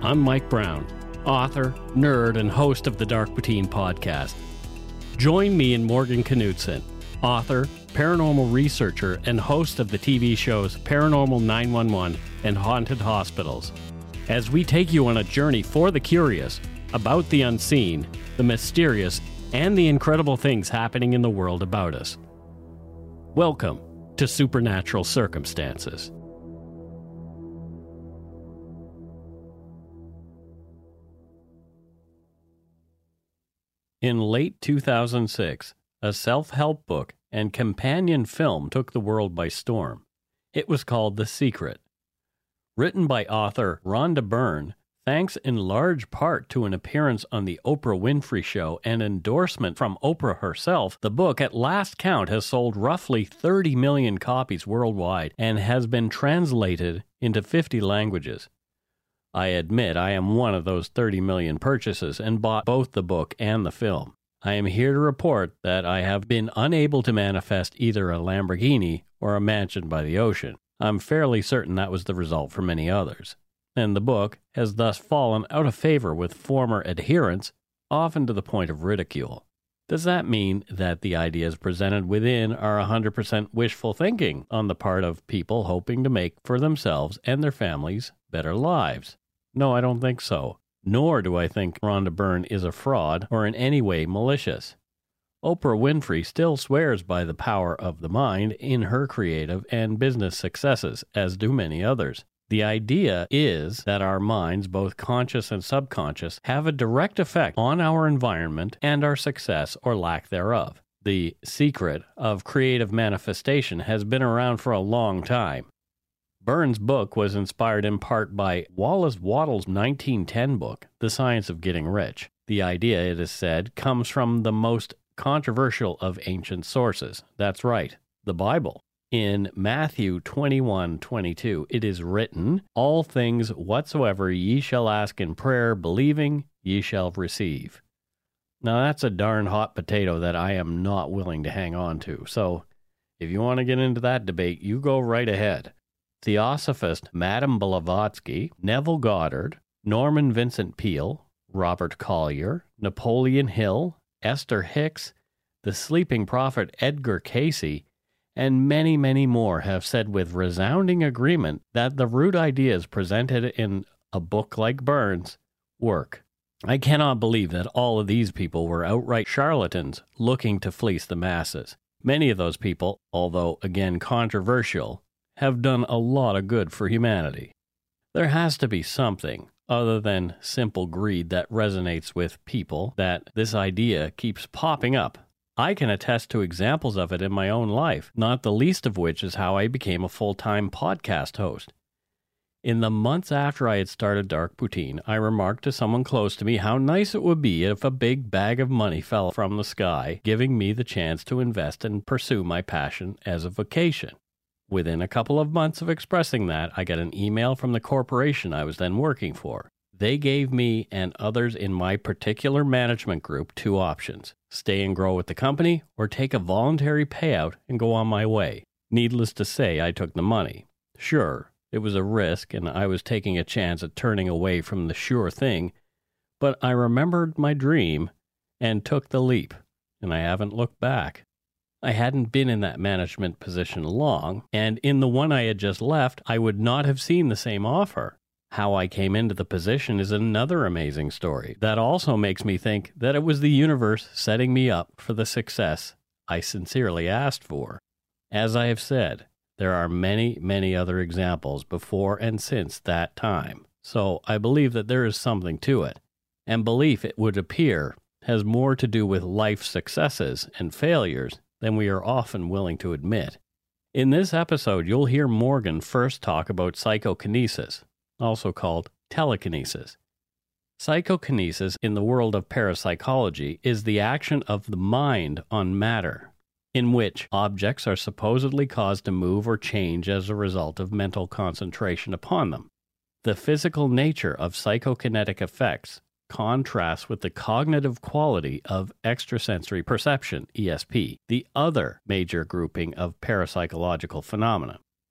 I'm Mike Brown, author, nerd, and host of the Dark Poutine podcast. Join me and Morgan Knudsen, author, paranormal researcher, and host of the TV shows Paranormal 911 and Haunted Hospitals, as we take you on a journey for the curious about the unseen, the mysterious, and the incredible things happening in the world about us. Welcome to Supernatural Circumstances. In late 2006, a self-help book and companion film took the world by storm. It was called The Secret. Written by author Rhonda Byrne, thanks in large part to an appearance on The Oprah Winfrey Show and endorsement from Oprah herself, the book at last count has sold roughly 30 million copies worldwide and has been translated into 50 languages. I admit I am one of those 30 million purchases and bought both the book and the film. I am here to report that I have been unable to manifest either a Lamborghini or a mansion by the ocean. I'm fairly certain that was the result for many others. And the book has thus fallen out of favor with former adherents, often to the point of ridicule. Does that mean that the ideas presented within are 100% wishful thinking on the part of people hoping to make for themselves and their families better lives? No, I don't think so. Nor do I think Rhonda Byrne is a fraud or in any way malicious. Oprah Winfrey still swears by the power of the mind in her creative and business successes, as do many others. The idea is that our minds, both conscious and subconscious, have a direct effect on our environment and our success or lack thereof. The secret of creative manifestation has been around for a long time. Byrne's book was inspired in part by Wallace Wattles' 1910 book, The Science of Getting Rich. The idea, it is said, comes from the most controversial of ancient sources. That's right, the Bible. In Matthew 21:22, it is written, "All things whatsoever ye shall ask in prayer, believing, ye shall receive." Now that's a darn hot potato that I am not willing to hang on to. So if you want to get into that debate, you go right ahead. Theosophist Madame Blavatsky, Neville Goddard, Norman Vincent Peale, Robert Collier, Napoleon Hill, Esther Hicks, the sleeping prophet Edgar Cayce, and many, many more have said with resounding agreement that the root ideas presented in a book like Byrne's work. I cannot believe that all of these people were outright charlatans looking to fleece the masses. Many of those people, although again controversial, have done a lot of good for humanity. There has to be something other than simple greed that resonates with people that this idea keeps popping up. I can attest to examples of it in my own life, not the least of which is how I became a full-time podcast host. In the months after I had started Dark Poutine, I remarked to someone close to me how nice it would be if a big bag of money fell from the sky, giving me the chance to invest and pursue my passion as a vocation. Within a couple of months of expressing that, I got an email from the corporation I was then working for. They gave me and others in my particular management group two options: stay and grow with the company, or take a voluntary payout and go on my way. Needless to say, I took the money. Sure, it was a risk, and I was taking a chance at turning away from the sure thing, but I remembered my dream and took the leap, and I haven't looked back. I hadn't been in that management position long, and in the one I had just left, I would not have seen the same offer. How I came into the position is another amazing story that also makes me think that it was the universe setting me up for the success I sincerely asked for. As I have said, there are many, many other examples before and since that time, so I believe that there is something to it, and belief, it would appear, has more to do with life's successes and failures than we are often willing to admit. In this episode, you'll hear Morgan first talk about psychokinesis, also called telekinesis. Psychokinesis in the world of parapsychology is the action of the mind on matter, in which objects are supposedly caused to move or change as a result of mental concentration upon them. The physical nature of psychokinetic effects contrasts with the cognitive quality of extrasensory perception, ESP, the other major grouping of parapsychological phenomena.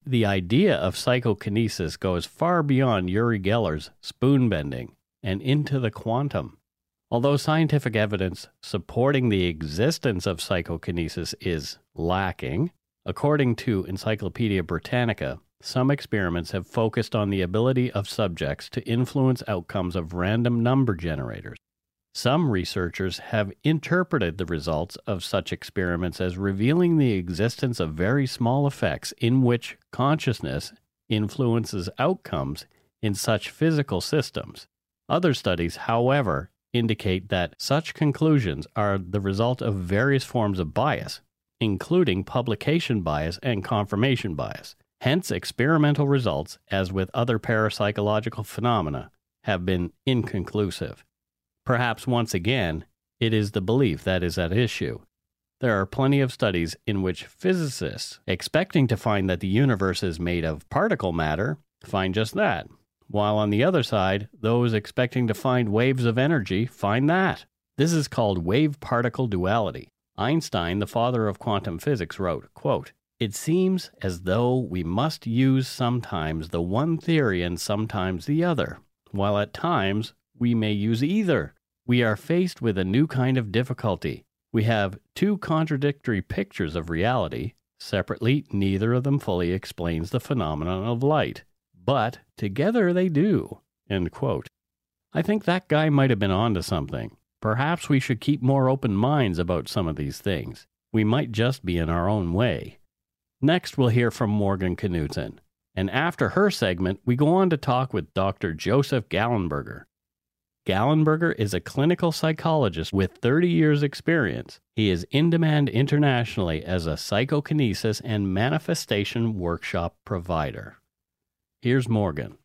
The idea of psychokinesis goes far beyond Uri Geller's spoon bending and into the quantum. Although scientific evidence supporting the existence of psychokinesis is lacking, according to Encyclopedia Britannica, some experiments have focused on the ability of subjects to influence outcomes of random number generators. Some researchers have interpreted the results of such experiments as revealing the existence of very small effects in which consciousness influences outcomes in such physical systems. Other studies, however, indicate that such conclusions are the result of various forms of bias, including publication bias and confirmation bias. Hence, experimental results, as with other parapsychological phenomena, have been inconclusive. Perhaps once again, it is the belief that is at issue. There are plenty of studies in which physicists, expecting to find that the universe is made of particle matter, find just that, while on the other side, those expecting to find waves of energy find that. This is called wave-particle duality. Einstein, the father of quantum physics, wrote, quote, "It seems as though we must use sometimes the one theory and sometimes the other, while at times we may use either. We are faced with a new kind of difficulty. We have two contradictory pictures of reality. Separately, neither of them fully explains the phenomenon of light, but together they do." End quote. I think that guy might have been onto something. Perhaps we should keep more open minds about some of these things. We might just be in our own way. Next, we'll hear from Morgan Knudsen. And after her segment, we go on to talk with Dr. Joseph Gallenberger. Gallenberger is a clinical psychologist with 30 years' experience. He is in demand internationally as a psychokinesis and manifestation workshop provider. Here's Morgan.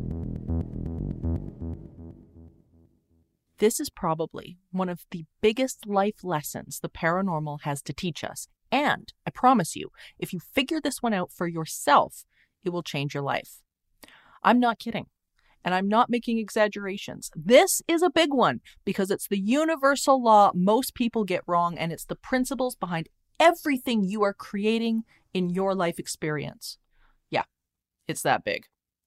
This is probably one of the biggest life lessons the paranormal has to teach us. And I promise you, if you figure this one out for yourself, it will change your life. I'm not kidding. And I'm not making exaggerations. This is a big one because it's the universal law most people get wrong, and it's the principles behind everything you are creating in your life experience. Yeah, it's that big.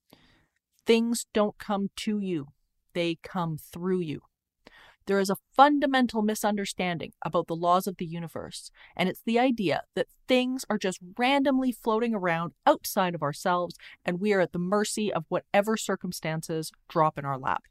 Things don't come to you. They come through you. There is a fundamental misunderstanding about the laws of the universe, and it's the idea that things are just randomly floating around outside of ourselves, and we are at the mercy of whatever circumstances drop in our lap.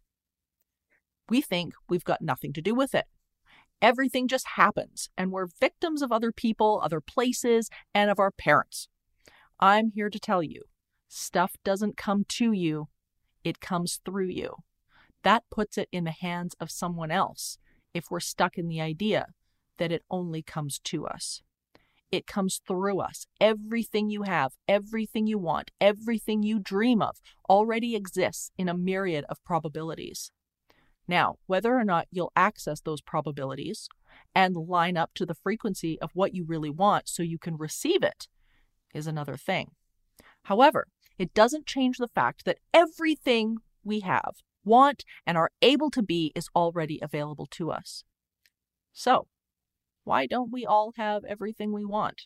We think we've got nothing to do with it. Everything just happens, and we're victims of other people, other places, and of our parents. I'm here to tell you, stuff doesn't come to you, it comes through you. That puts it in the hands of someone else if we're stuck in the idea that it only comes to us. It comes through us. Everything you have, everything you want, everything you dream of already exists in a myriad of probabilities. Now, whether or not you'll access those probabilities and line up to the frequency of what you really want so you can receive it is another thing. However, it doesn't change the fact that everything we have, want, and are able to be is already available to us. So, why don't we all have everything we want?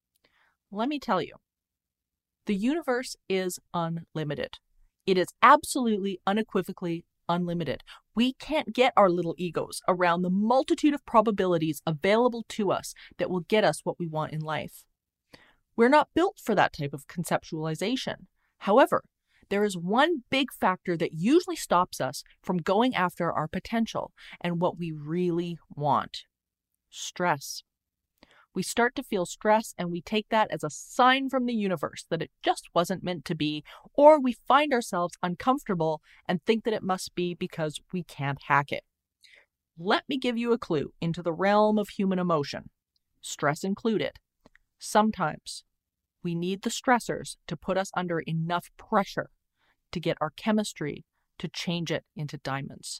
Let me tell you, the universe is unlimited. It is absolutely, unequivocally unlimited. We can't get our little egos around the multitude of probabilities available to us that will get us what we want in life. We're not built for that type of conceptualization. However, there is one big factor that usually stops us from going after our potential and what we really want: stress. We start to feel stress and we take that as a sign from the universe that it just wasn't meant to be, or we find ourselves uncomfortable and think that it must be because we can't hack it. Let me give you a clue into the realm of human emotion, stress included. Sometimes we need the stressors to put us under enough pressure to get our chemistry to change it into diamonds.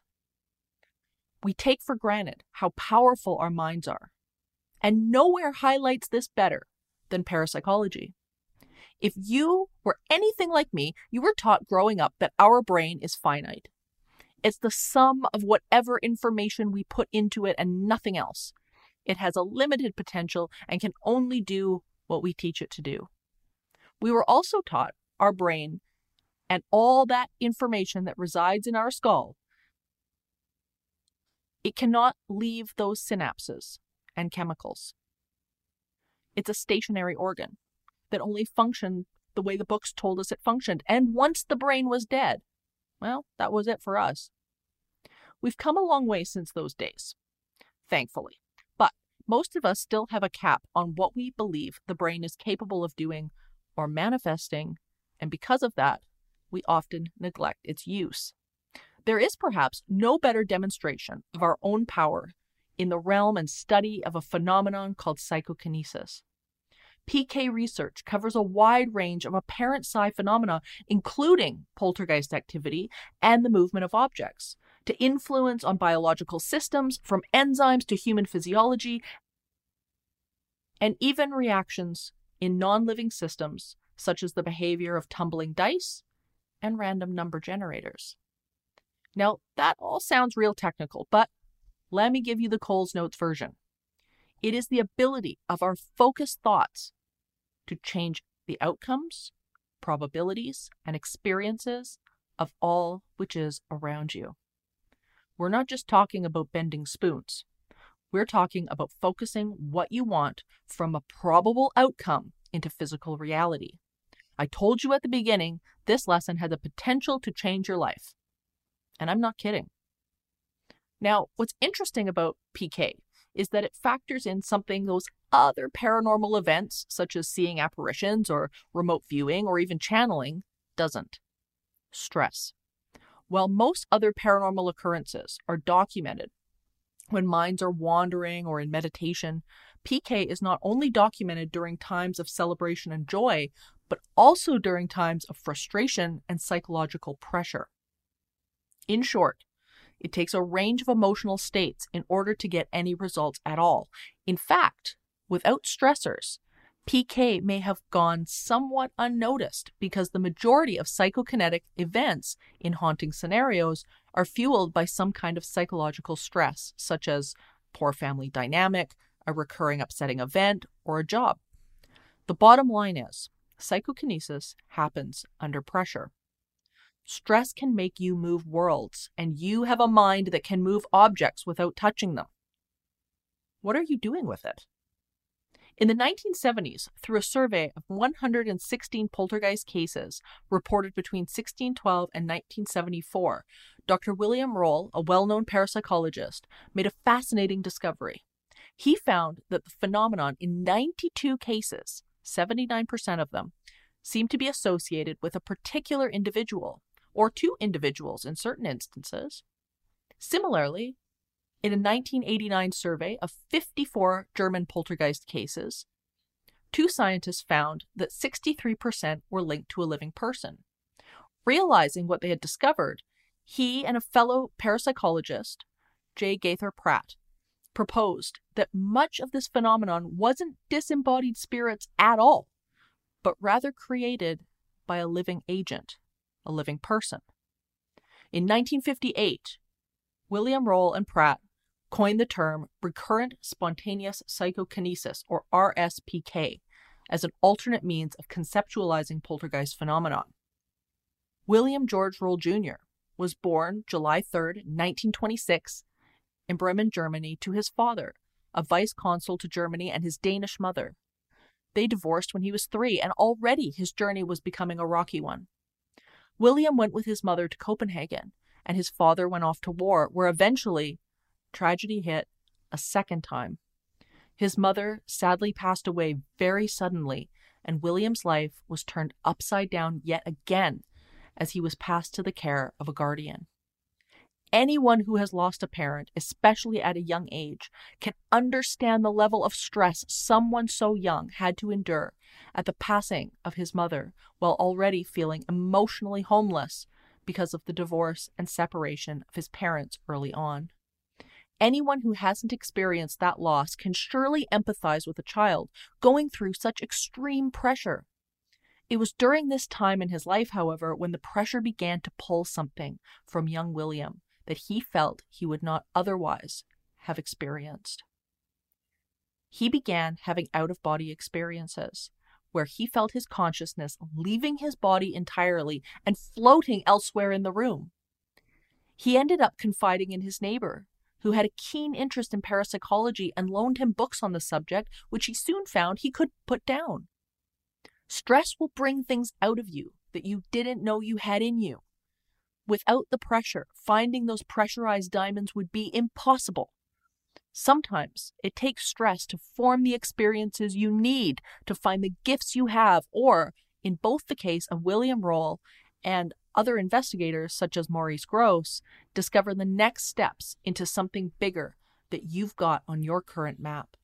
We take for granted how powerful our minds are, and nowhere highlights this better than parapsychology. If you were anything like me, you were taught growing up that our brain is finite. It's the sum of whatever information we put into it and nothing else. It has a limited potential and can only do what we teach it to do. We were also taught our brain and all that information that resides in our skull, it cannot leave those synapses and chemicals. It's a stationary organ that only functioned the way the books told us it functioned. And once the brain was dead, well, that was it for us. We've come a long way since those days, thankfully. But most of us still have a cap on what we believe the brain is capable of doing or manifesting, and because of that, we often neglect its use. There is perhaps no better demonstration of our own power in the realm and study of a phenomenon called psychokinesis. PK research covers a wide range of apparent psi phenomena, including poltergeist activity and the movement of objects, to influence on biological systems, from enzymes to human physiology, and even reactions in non-living systems, such as the behavior of tumbling dice and random number generators. Now, that all sounds real technical, but let me give you the Coles Notes version. It is the ability of our focused thoughts to change the outcomes, probabilities, and experiences of all which is around you. We're not just talking about bending spoons. We're talking about focusing what you want from a probable outcome into physical reality. I told you at the beginning, this lesson had the potential to change your life. And I'm not kidding. Now, what's interesting about PK is that it factors in something those other paranormal events, such as seeing apparitions or remote viewing or even channeling, doesn't. Stress. While most other paranormal occurrences are documented when minds are wandering or in meditation, PK is not only documented during times of celebration and joy, but also during times of frustration and psychological pressure. In short, it takes a range of emotional states in order to get any results at all. In fact, without stressors, PK may have gone somewhat unnoticed because the majority of psychokinetic events in haunting scenarios are fueled by some kind of psychological stress, such as poor family dynamic, a recurring upsetting event, or a job. The bottom line is, psychokinesis happens under pressure. Stress can make you move worlds, and you have a mind that can move objects without touching them. What are you doing with it? In the 1970s, through a survey of 116 poltergeist cases reported between 1612 and 1974, Dr. William Roll, a well-known parapsychologist, made a fascinating discovery. He found that the phenomenon in 92 cases, 79% of them, seemed to be associated with a particular individual, or two individuals in certain instances. Similarly, in a 1989 survey of 54 German poltergeist cases, two scientists found that 63% were linked to a living person. Realizing what they had discovered, he and a fellow parapsychologist, J. Gaither Pratt, proposed that much of this phenomenon wasn't disembodied spirits at all, but rather created by a living agent, a living person. In 1958, William Roll and Pratt coined the term recurrent spontaneous psychokinesis, or RSPK, as an alternate means of conceptualizing poltergeist phenomenon. William George Roll Jr. was born July 3, 1926, in Bremen, Germany, to his father, a vice consul to Germany, and his Danish mother. They divorced when he was 3, and already his journey was becoming a rocky one. William went with his mother to Copenhagen, and his father went off to war, where eventually tragedy hit a second time. His mother sadly passed away very suddenly, and William's life was turned upside down yet again as he was passed to the care of a guardian. Anyone who has lost a parent, especially at a young age, can understand the level of stress someone so young had to endure at the passing of his mother, while already feeling emotionally homeless because of the divorce and separation of his parents early on. Anyone who hasn't experienced that loss can surely empathize with a child going through such extreme pressure. It was during this time in his life, however, when the pressure began to pull something from young William that he felt he would not otherwise have experienced. He began having out-of-body experiences, where he felt his consciousness leaving his body entirely and floating elsewhere in the room. He ended up confiding in his neighbor, who had a keen interest in parapsychology and loaned him books on the subject, which he soon found he could put down. Stress will bring things out of you that you didn't know you had in you. Without the pressure, finding those pressurized diamonds would be impossible. Sometimes it takes stress to form the experiences you need to find the gifts you have, or, in both the case of William Roll and other investigators such as Maurice Grosse, discover the next steps into something bigger that you've got on your current map.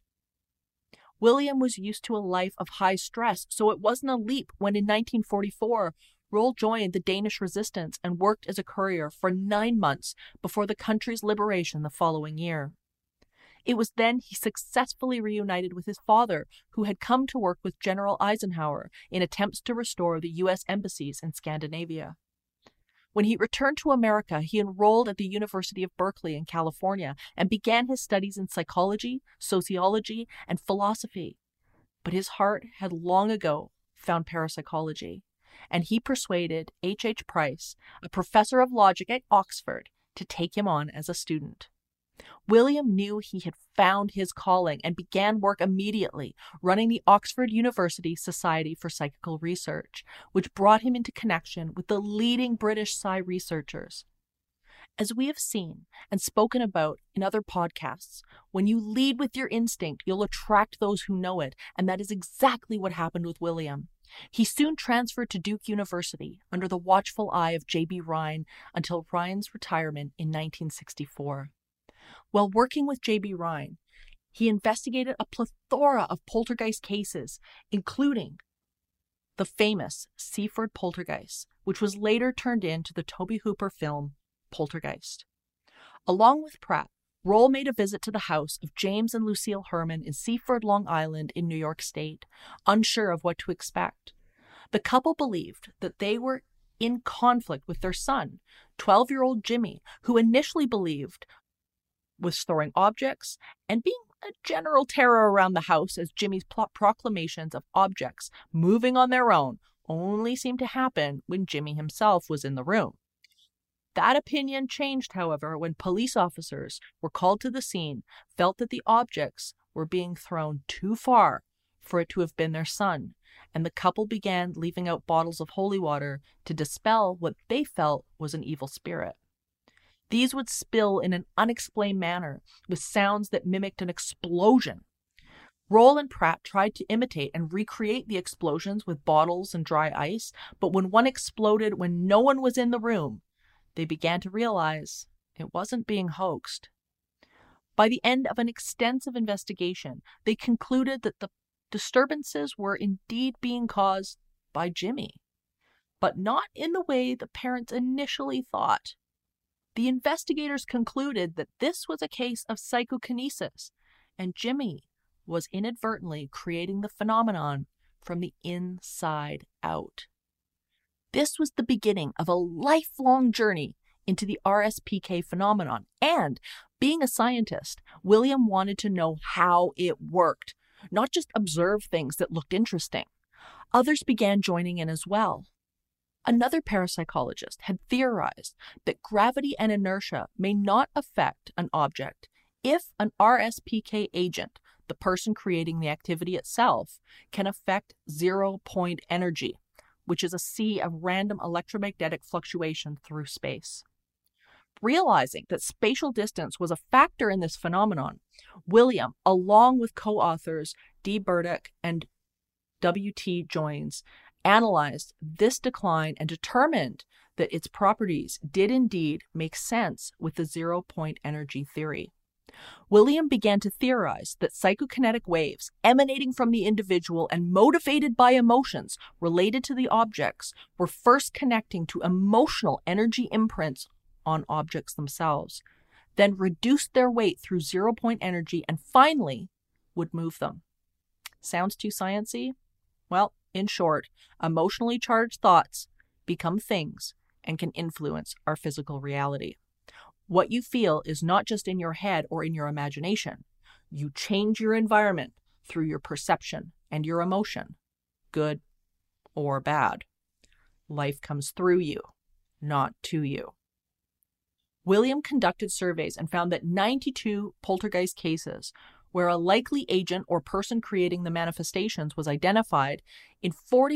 William was used to a life of high stress, so it wasn't a leap when in 1944, Roll joined the Danish resistance and worked as a courier for 9 months before the country's liberation the following year. It was then he successfully reunited with his father, who had come to work with General Eisenhower in attempts to restore the U.S. embassies in Scandinavia. When he returned to America, he enrolled at the University of Berkeley in California and began his studies in psychology, sociology, and philosophy. But his heart had long ago found parapsychology, and he persuaded H. Price, a professor of logic at Oxford, to take him on as a student. William knew he had found his calling and began work immediately, running the Oxford University Society for Psychical Research, which brought him into connection with the leading British psi researchers. As we have seen and spoken about in other podcasts, when you lead with your instinct, you'll attract those who know it, and that is exactly what happened with William. He soon transferred to Duke University under the watchful eye of J.B. Rhine until Rhine's retirement in 1964. While working with J.B. Rhine, he investigated a plethora of poltergeist cases, including the famous Seaford poltergeist, which was later turned into the Tobe Hooper film Poltergeist. Along with Pratt, Roll made a visit to the house of James and Lucille Herman in Seaford, Long Island in New York State, unsure of what to expect. The couple believed that they were in conflict with their son, 12-year-old Jimmy, who initially believed was throwing objects and being a general terror around the house, as Jimmy's proclamations of objects moving on their own only seemed to happen when Jimmy himself was in the room. That opinion changed, however, when police officers were called to the scene, felt that the objects were being thrown too far for it to have been their son, and the couple began leaving out bottles of holy water to dispel what they felt was an evil spirit. These would spill in an unexplained manner, with sounds that mimicked an explosion. Roll and Pratt tried to imitate and recreate the explosions with bottles and dry ice, but when one exploded when no one was in the room, they began to realize it wasn't being hoaxed. By the end of an extensive investigation, they concluded that the disturbances were indeed being caused by Jimmy, but not in the way the parents initially thought. The investigators concluded that this was a case of psychokinesis, and Jimmy was inadvertently creating the phenomenon from the inside out. This was the beginning of a lifelong journey into the RSPK phenomenon, and being a scientist, William wanted to know how it worked, not just observe things that looked interesting. Others began joining in as well. Another parapsychologist had theorized that gravity and inertia may not affect an object if an RSPK agent, the person creating the activity itself, can affect zero-point energy, which is a sea of random electromagnetic fluctuation through space. Realizing that spatial distance was a factor in this phenomenon, William, along with co-authors D. Burdick and W.T. Joines, analyzed this decline and determined that its properties did indeed make sense with the zero-point energy theory. William began to theorize that psychokinetic waves emanating from the individual and motivated by emotions related to the objects were first connecting to emotional energy imprints on objects themselves, then reduced their weight through zero-point energy, and finally would move them. Sounds too sciencey? Well, in short, emotionally charged thoughts become things and can influence our physical reality. What you feel is not just in your head or in your imagination. You change your environment through your perception and your emotion. good or bad. Life comes through you, not to you. William conducted surveys and found that 92 poltergeist cases where a likely agent or person creating the manifestations was identified, in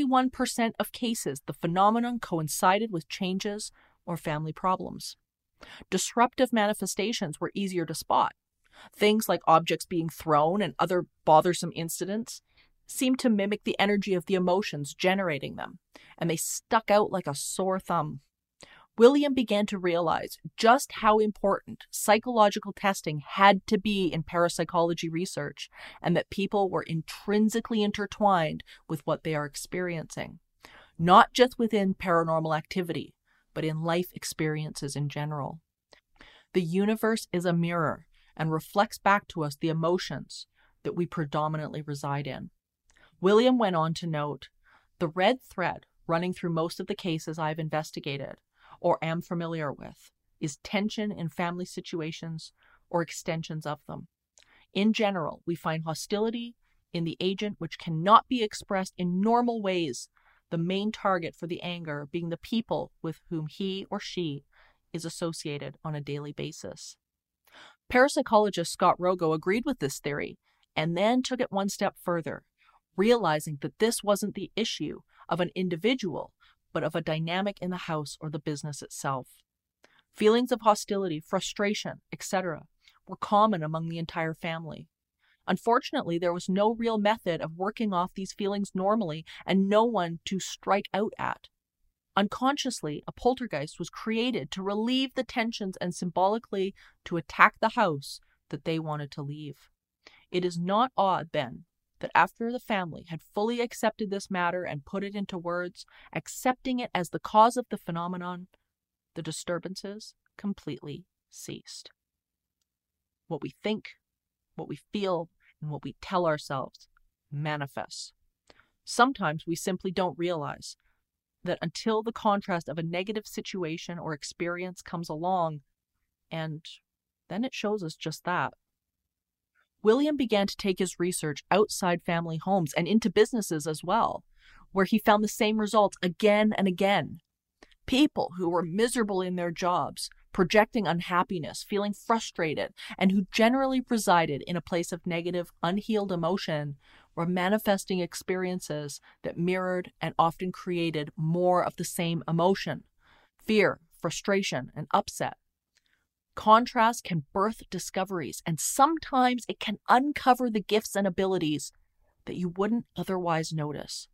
41% of cases, the phenomenon coincided with changes or family problems. Disruptive manifestations were easier to spot. Things like objects being thrown and other bothersome incidents seemed to mimic the energy of the emotions generating them, and they stuck out like a sore thumb. William began to realize just how important psychological testing had to be in parapsychology research, and that people were intrinsically intertwined with what they are experiencing, not just within paranormal activity, but in life experiences in general. The universe is a mirror and reflects back to us the emotions that we predominantly reside in. William went on to note, the red thread running through most of the cases I've investigated or am familiar with is tension in family situations or extensions of them. In general, we find hostility in the agent which cannot be expressed in normal ways, the main target for the anger being the people with whom he or she is associated on a daily basis. Parapsychologist Scott Rogo agreed with this theory and then took it one step further, realizing that this wasn't the issue of an individual, but of a dynamic in the house or the business itself. Feelings of hostility, frustration, etc. were common among the entire family. Unfortunately, there was no real method of working off these feelings normally and no one to strike out at. Unconsciously, a poltergeist was created to relieve the tensions and symbolically to attack the house that they wanted to leave. It is not odd, then, that after the family had fully accepted this matter and put it into words, accepting it as the cause of the phenomenon, the disturbances completely ceased. What we think, what we feel, and what we tell ourselves manifests. Sometimes we simply don't realize that until the contrast of a negative situation or experience comes along, and then it shows us just that. William began to take his research outside family homes and into businesses as well, where he found the same results again and again. People who were miserable in their jobs, projecting unhappiness, feeling frustrated, and who generally resided in a place of negative, unhealed emotion, were manifesting experiences that mirrored and often created more of the same emotion: fear, frustration, and upset. Contrast can birth discoveries, and sometimes it can uncover the gifts and abilities that you wouldn't otherwise notice.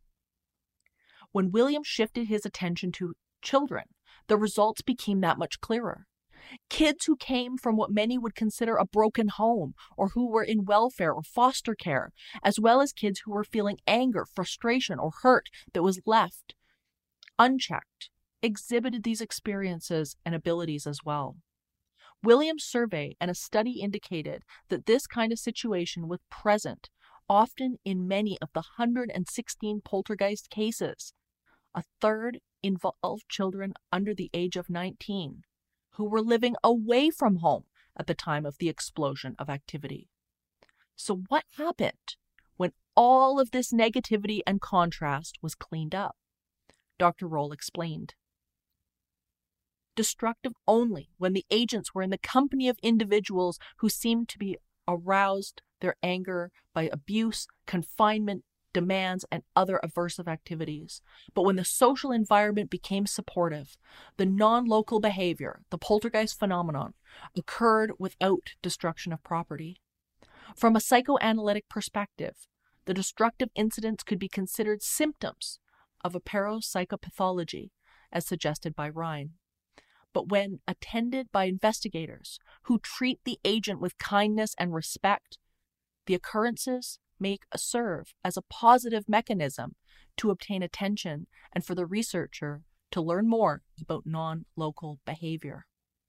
When William shifted his attention to children, the results became that much clearer. Kids who came from what many would consider a broken home, or who were in welfare or foster care, as well as kids who were feeling anger, frustration, or hurt that was left unchecked, exhibited these experiences and abilities as well. William's survey and a study indicated that this kind of situation was present often in many of the 116 poltergeist cases. A third involved children under the age of 19 who were living away from home at the time of the explosion of activity. So what happened when all of this negativity and contrast was cleaned up? Dr. Roll explained. Destructive only when the agents were in the company of individuals who seemed to be aroused their anger by abuse, confinement, demands, and other aversive activities. But when the social environment became supportive, the non-local behavior, the poltergeist phenomenon, occurred without destruction of property. From a psychoanalytic perspective, the destructive incidents could be considered symptoms of a parapsychopathology, as suggested by Rhine. But when attended by investigators who treat the agent with kindness and respect, the occurrences may serve as a positive mechanism to obtain attention and for the researcher to learn more about non-local behavior.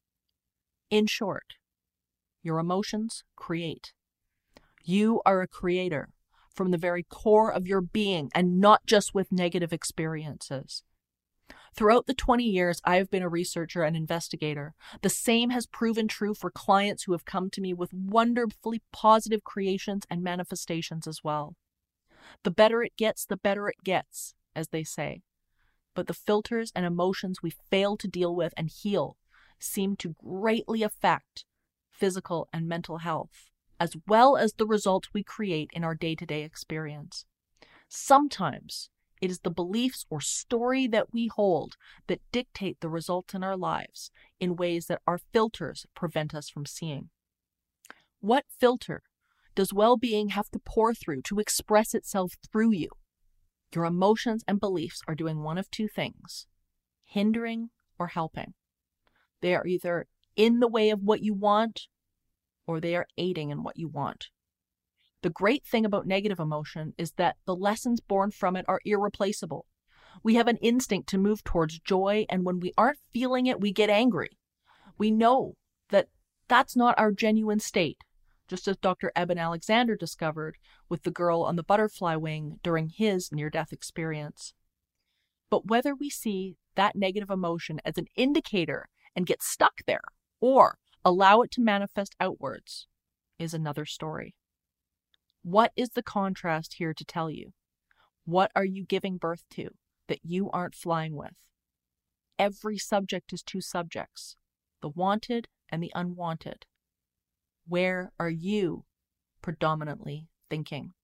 In short, your emotions create. You are a creator from the very core of your being and not just with negative experiences. Throughout the 20 years I have been a researcher and investigator, the same has proven true for clients who have come to me with wonderfully positive creations and manifestations as well. The better it gets, as they say. But the filters and emotions we fail to deal with and heal seem to greatly affect physical and mental health, as well as the results we create in our day-to-day experience. Sometimes it is the beliefs or story that we hold that dictate the results in our lives in ways that our filters prevent us from seeing. What filter does well-being have to pour through to express itself through you? Your emotions and beliefs are doing one of two things: hindering or helping. They are either in the way of what you want, or they are aiding in what you want. The great thing about negative emotion is that the lessons born from it are irreplaceable. We have an instinct to move towards joy, and when we aren't feeling it, we get angry. We know that that's not our genuine state, just as Dr. Eben Alexander discovered with the girl on the butterfly wing during his near-death experience. But whether we see that negative emotion as an indicator and get stuck there, or allow it to manifest outwards, is another story. What is the contrast here to tell you? What are you giving birth to that you aren't flying with? Every subject is two subjects, the wanted and the unwanted. Where are you predominantly thinking?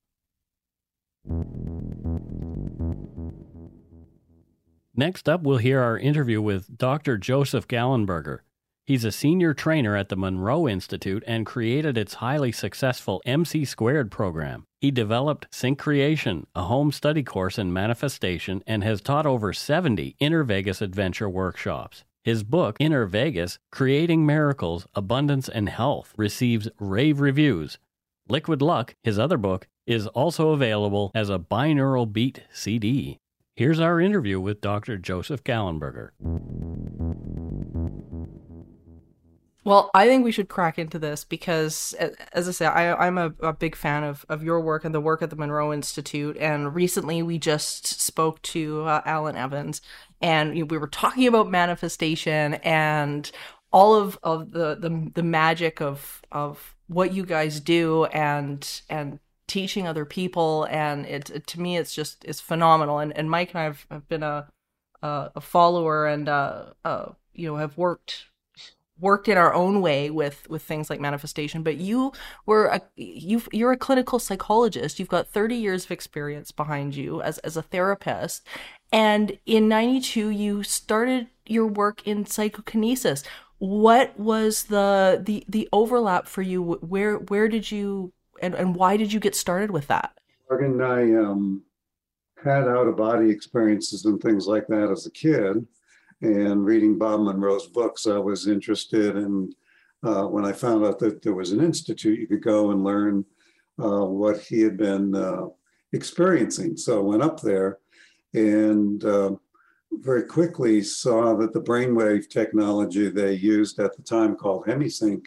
Next up, we'll hear our interview with Dr. Joseph Gallenberger. He's a senior trainer at the Monroe Institute and created its highly successful MC² program. He developed Sync Creation, a home study course in manifestation, and has taught over 70 Inner Vegas adventure workshops. His book, Inner Vegas, Creating Miracles, Abundance, and Health, receives rave reviews. Liquid Luck, his other book, is also available as a binaural beat CD. Here's our interview with Dr. Joseph Gallenberger. Well, I think we should crack into this because, as I say, I'm a big fan of your work and the work at the Monroe Institute. And recently we just spoke to Alan Evans, and we were talking about manifestation and all of the magic of what you guys do and teaching other people. And to me, it's phenomenal. And Mike and I have been a follower and have worked in our own way with things like manifestation. But you're a clinical psychologist. You've got 30 years of experience behind you as a therapist. And in 92, you started your work in psychokinesis. What was the overlap for you? Where did you and why did you get started with that? Morgan, I had out-of-body experiences and things like that as a kid. And reading Bob Monroe's books, I was interested in, when I found out that there was an institute, you could go and learn what he had been experiencing. So I went up there and very quickly saw that the brainwave technology they used at the time, called HemiSync,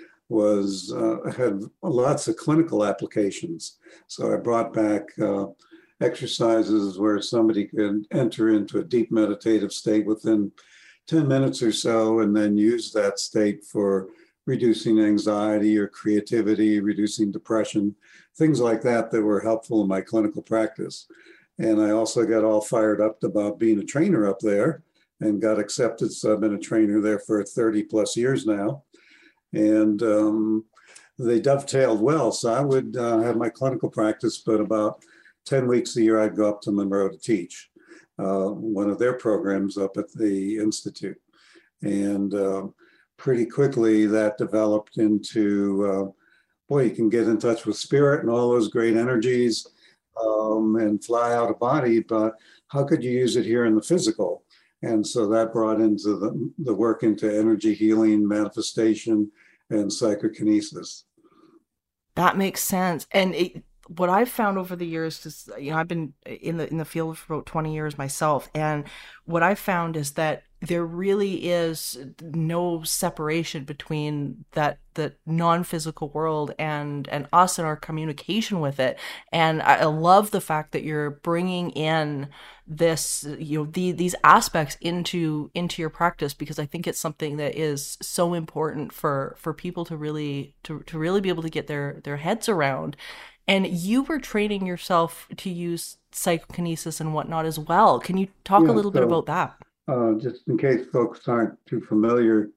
had lots of clinical applications. So I brought back exercises where somebody could enter into a deep meditative state within 10 minutes or so, and then use that state for reducing anxiety or creativity, reducing depression, things like that were helpful in my clinical practice. And I also got all fired up about being a trainer up there and got accepted. So I've been a trainer there for 30 plus years now. And they dovetailed well. So I would have my clinical practice, but about 10 weeks a year, I'd go up to Monroe to teach one of their programs up at the Institute. And pretty quickly that developed into, you can get in touch with spirit and all those great energies and fly out of body, but how could you use it here in the physical? And so that brought into the work into energy healing, manifestation, and psychokinesis. That makes sense. And what I've found over the years is, I've been in the field for about 20 years myself. And what I've found is that there really is no separation between the non-physical world and us and our communication with it. And I love the fact that you're bringing in this, these aspects into your practice, because I think it's something that is so important for people to really be able to get their heads around. And you were training yourself to use psychokinesis and whatnot as well. Can you talk a Yeah, little bit about that? just in case folks aren't too familiar,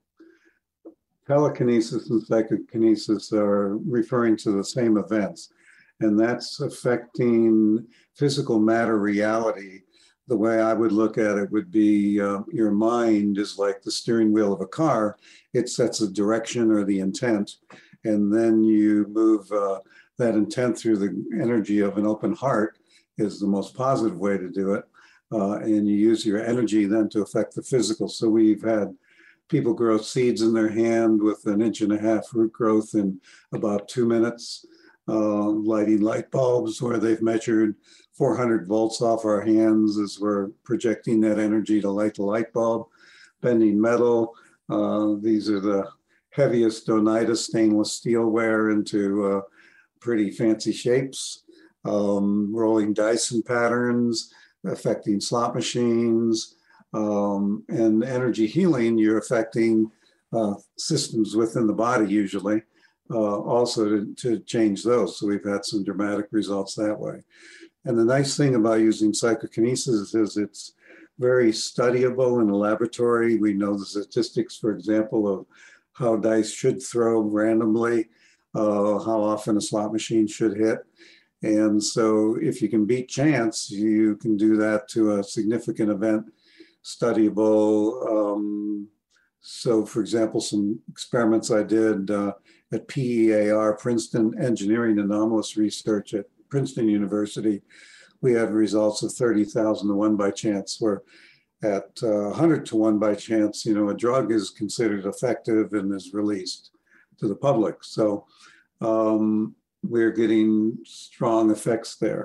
telekinesis and psychokinesis are referring to the same events, and that's affecting physical matter reality. The way I would look at it would be your mind is like the steering wheel of a car. It sets a direction or the intent, and then you move that intent through the energy of an open heart is the most positive way to do it. And you use your energy then to affect the physical. So we've had people grow seeds in their hand with 1.5 inch root growth in about 2 minutes, lighting light bulbs where they've measured 400 volts off our hands as we're projecting that energy to light the light bulb, bending metal. These are the heaviest Oneida stainless steelware into pretty fancy shapes, rolling Dyson patterns, affecting slot machines, and energy healing, you're affecting systems within the body usually, also to change those. So we've had some dramatic results that way. And the nice thing about using psychokinesis is it's very studyable in a laboratory. We know the statistics, for example, of how dice should throw randomly, how often a slot machine should hit. And so if you can beat chance, you can do that to a significant event, studyable. So for example, some experiments I did at PEAR, Princeton Engineering Anomalous Research at Princeton University, we had results of 30,000 to 1 by chance, where at 100 to 1 by chance, you know, a drug is considered effective and is released to the public. So we're getting strong effects there.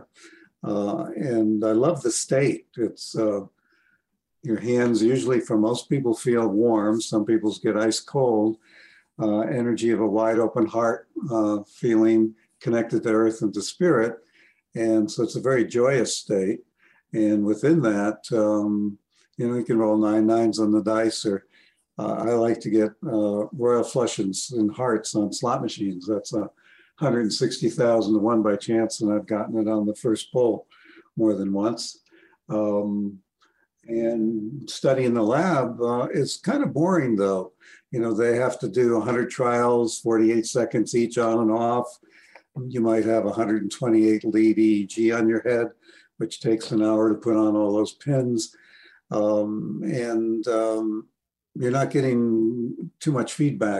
And I love the state. It's your hands usually for most people feel warm. Some people's get ice cold. Energy of a wide open heart, feeling connected to earth and to spirit. And so it's a very joyous state. And within that, you know, you can roll 9 nines on the dice, or I like to get royal flushes and hearts on slot machines. That's 160,000 to 1 by chance, and I've gotten it on the first pull more than once. And studying the lab is kind of boring though. You know, they have to do 100 trials, 48 seconds each on and off. You might have 128 lead EEG on your head, which takes an hour to put on all those pins. And you're not getting too much feedback.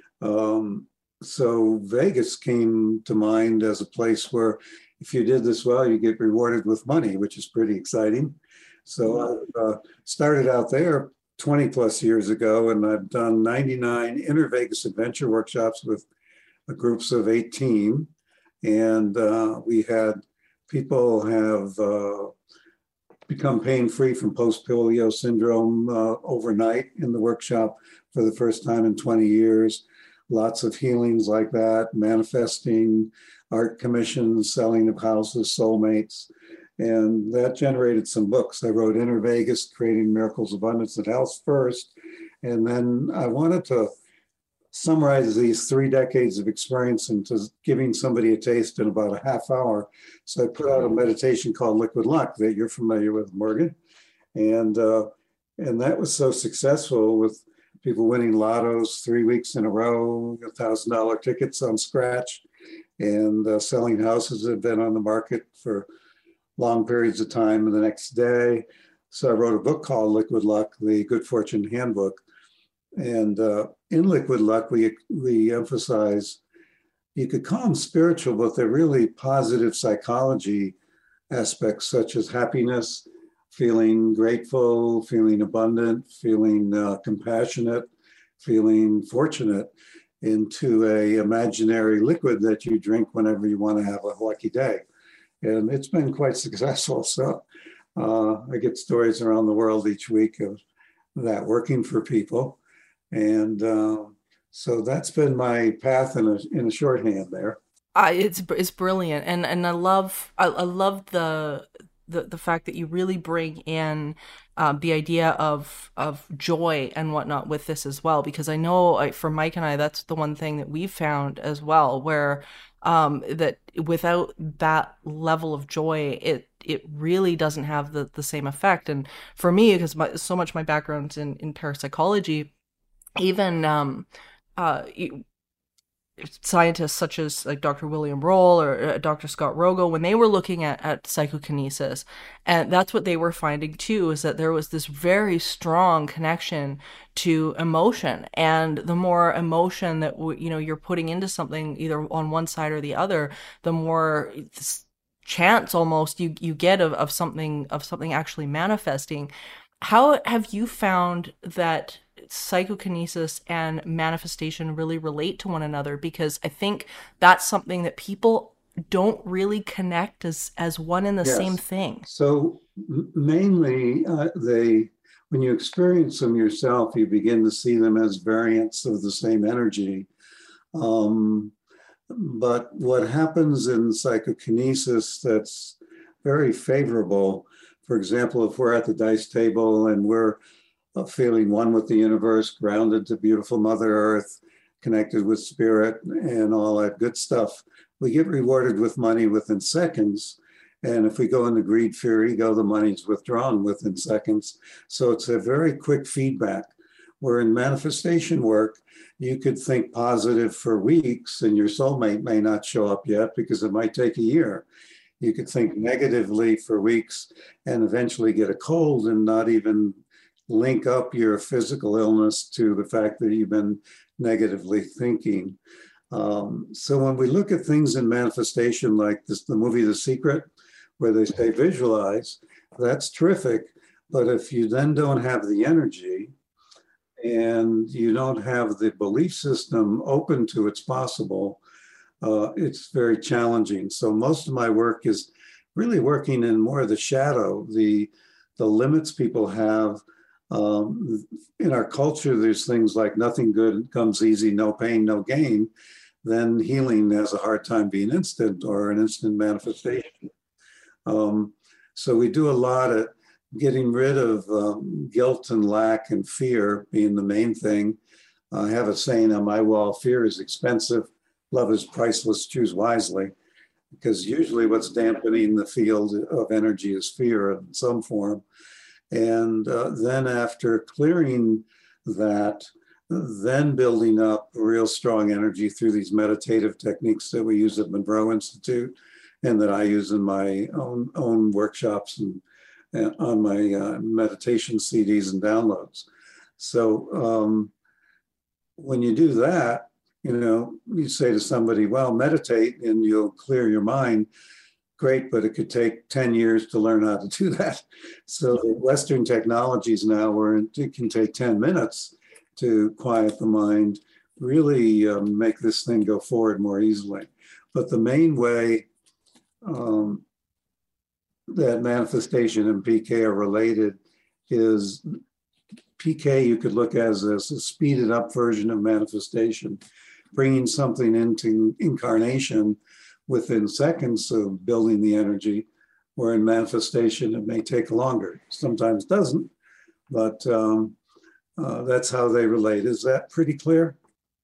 So Vegas came to mind as a place where if you did this well, you get rewarded with money, which is pretty exciting. So I started out there 20 plus years ago, and I've done 99 Inner Vegas Adventure workshops with groups of 18. And we had people have become pain-free from post-polio syndrome overnight in the workshop for the first time in 20 years. Lots of healings like that, manifesting, art commissions, selling of houses, soulmates. And that generated some books. I wrote Inner Vegas, Creating Miracles, Abundance, and Health first. And then I wanted to summarize these 3 decades of experience into giving somebody a taste in about a half hour. So I put out a meditation called Liquid Luck that you're familiar with, Morgan. And that was so successful with people winning lottos 3 weeks in a row, $1,000 tickets on scratch, and selling houses that have been on the market for long periods of time and the next day. So I wrote a book called Liquid Luck, the Good Fortune Handbook. And in Liquid Luck, we emphasize, you could call them spiritual, but they're really positive psychology aspects such as happiness, feeling grateful, feeling abundant, feeling compassionate, feeling fortunate, into a imaginary liquid that you drink whenever you want to have a lucky day. And it's been quite successful. So I get stories around the world each week of that working for people. And so that's been my path in a shorthand there. It's brilliant, and I love the the fact that you really bring in the idea of joy and whatnot with this as well, because I know for Mike and I, that's the one thing that we've found as well, where that without that level of joy, it really doesn't have the same effect. And for me, because so much of my background's in parapsychology, even scientists such as like Dr. William Roll or Dr. Scott Rogo, when they were looking at psychokinesis, and that's what they were finding too, is that there was this very strong connection to emotion. And the more emotion that you're putting into something, either on one side or the other, the more chance almost you get of something actually manifesting. How have you found that psychokinesis and manifestation really relate to one another? Because I think that's something that people don't really connect as one and the same thing. So mainly when you experience them yourself, you begin to see them as variants of the same energy. But what happens in psychokinesis that's very favorable, for example, if we're at the dice table and we're feeling one with the universe, grounded to beautiful Mother Earth, connected with spirit and all that good stuff, we get rewarded with money within seconds. And if we go into greed, fear, ego, the money's withdrawn within seconds. So it's a very quick feedback. Where in manifestation work, you could think positive for weeks and your soulmate may not show up yet because it might take a year. You could think negatively for weeks and eventually get a cold and not even link up your physical illness to the fact that you've been negatively thinking. So when we look at things in manifestation, like the movie The Secret, where they say visualize, that's terrific. But if you then don't have the energy and you don't have the belief system open to its possible, it's very challenging. So most of my work is really working in more of the shadow, the limits people have. In our culture, there's things like nothing good comes easy, no pain, no gain. Then healing has a hard time being instant or an instant manifestation. So we do a lot of getting rid of guilt and lack and fear being the main thing. I have a saying on my wall: fear is expensive, love is priceless, choose wisely. Because usually what's dampening the field of energy is fear in some form. And then after clearing that, then building up real strong energy through these meditative techniques that we use at Monroe Institute and that I use in my own workshops and on my meditation CDs and downloads. So when you do that, you say to somebody, well, meditate and you'll clear your mind. Great, but it could take 10 years to learn how to do that. So Western technologies now, where it can take 10 minutes to quiet the mind, really make this thing go forward more easily. But the main way that manifestation and PK are related is PK you could look at as a speeded up version of manifestation, bringing something into incarnation within seconds of building the energy, where in manifestation it may take longer. Sometimes doesn't, but that's how they relate. Is that pretty clear?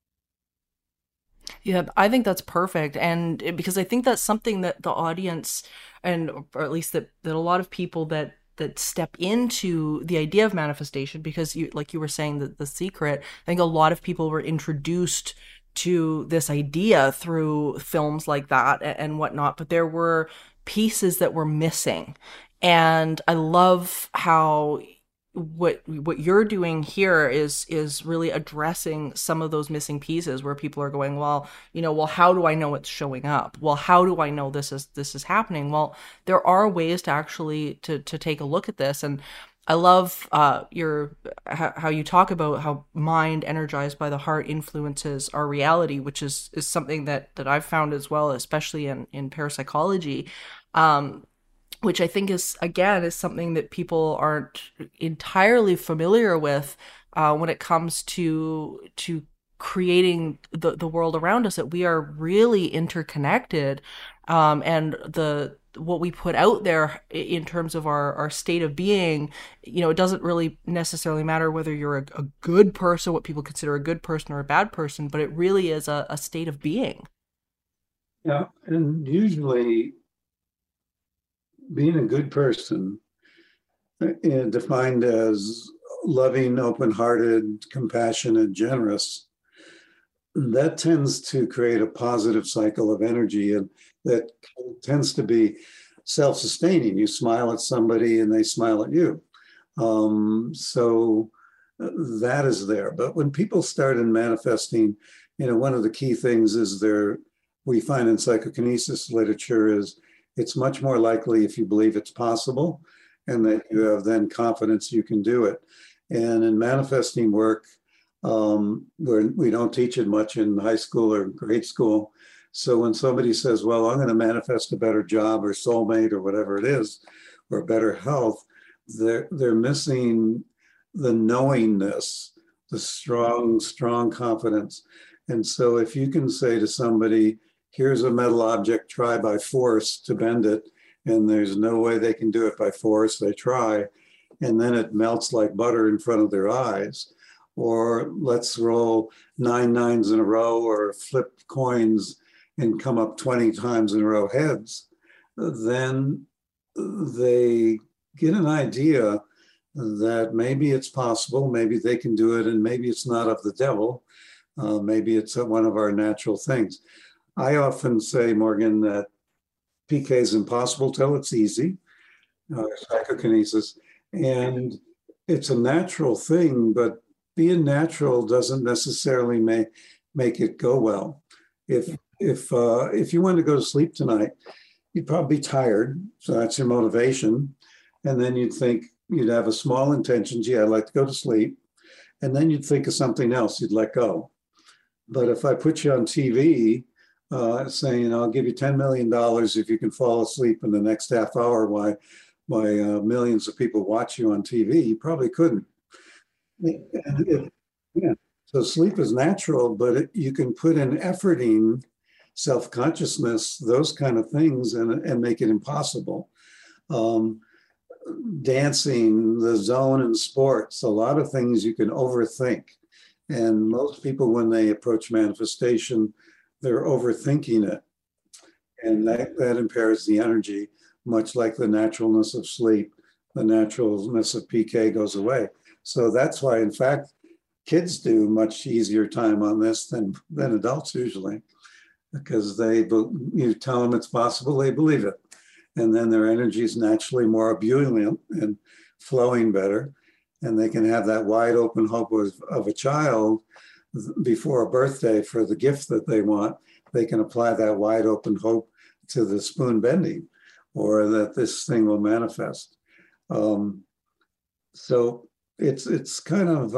Yeah, I think that's perfect. And because I think that's something that the audience, or at least that a lot of people that step into the idea of manifestation, because you were saying that The Secret, I think a lot of people were introduced to this idea through films like that and whatnot, but there were pieces that were missing. And I love how what you're doing here is really addressing some of those missing pieces, where people are going, well, how do I know it's showing up? Well, how do I know this is happening? Well, there are ways to actually to take a look at this. And I love how you talk about how mind energized by the heart influences our reality, which is something that I've found as well, especially in parapsychology, which I think is something that people aren't entirely familiar with when it comes to creating the world around us, that we are really interconnected, and the what we put out there in terms of our state of being, it doesn't really necessarily matter whether you're a good person, what people consider a good person or a bad person, but it really is a state of being. Yeah, and usually being a good person, defined as loving, open-hearted, compassionate, generous, that tends to create a positive cycle of energy, and that tends to be self-sustaining. You smile at somebody and they smile at you. So that is there. But when people start in manifesting, one of the key things is we find in psychokinesis literature is it's much more likely if you believe it's possible and that you have then confidence you can do it. And in manifesting work, where we don't teach it much in high school or grade school. So when somebody says, well, I'm going to manifest a better job or soulmate or whatever it is, or better health, they're missing the knowingness, the strong confidence. And so if you can say to somebody, here's a metal object, try by force to bend it, and there's no way they can do it by force, they try, and then it melts like butter in front of their eyes. Or let's roll 9 nines in a row, or flip coins and come up 20 times in a row heads, then they get an idea that maybe it's possible, maybe they can do it, and maybe it's not of the devil. Maybe it's one of our natural things. I often say, Morgan, that PK is impossible till it's easy, psychokinesis, and it's a natural thing, but being natural doesn't necessarily make it go well. If you want to go to sleep tonight, you'd probably be tired, so that's your motivation, and then you'd have a small intention, gee, I'd like to go to sleep, and then you'd think of something else you'd let go. But if I put you on TV saying, I'll give you $10 million if you can fall asleep in the next half hour while millions of people watch you on TV, you probably couldn't. Yeah. So sleep is natural, but you can put in efforting, self-consciousness, those kind of things, and make it impossible. Dancing, the zone in sports, a lot of things you can overthink. And most people, when they approach manifestation, they're overthinking it. And that impairs the energy, much like the naturalness of sleep, the naturalness of PK goes away. So that's why, in fact, kids do much easier time on this than adults usually, because you tell them it's possible, they believe it. And then their energy is naturally more ebullient and flowing better. And they can have that wide open hope of a child before a birthday for the gift that they want. They can apply that wide open hope to the spoon bending, or that this thing will manifest. So it's kind of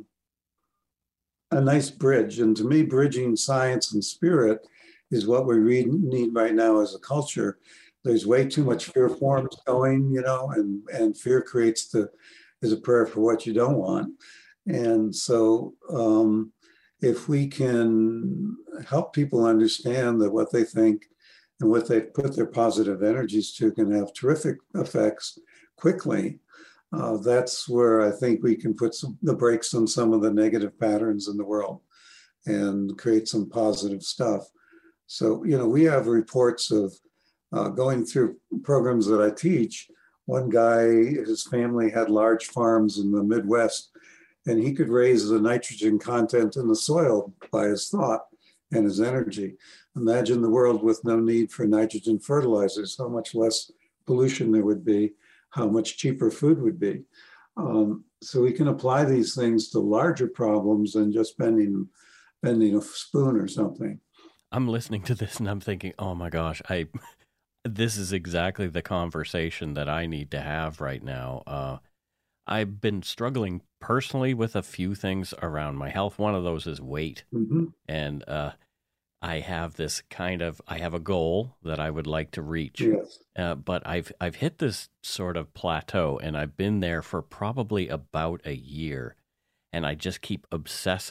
a nice bridge. And to me, bridging science and spirit is what we need right now as a culture. There's way too much fear forms going, and fear is a prayer for what you don't want. And so if we can help people understand that what they think and what they put their positive energies to can have terrific effects quickly, that's where I think we can put the brakes on some of the negative patterns in the world and create some positive stuff. So, we have reports of going through programs that I teach. One guy, his family had large farms in the Midwest, and he could raise the nitrogen content in the soil by his thought and his energy. Imagine the world with no need for nitrogen fertilizers, how much less pollution there would be, how much cheaper food would be. So we can apply these things to larger problems than just bending a spoon or something. I'm listening to this and I'm thinking, oh my gosh, this is exactly the conversation that I need to have right now. I've been struggling personally with a few things around my health. One of those is weight. Mm-hmm. And I have a goal that I would like to reach. Yes. But I've hit this sort of plateau, and I've been there for probably about a year. And I just keep obsessing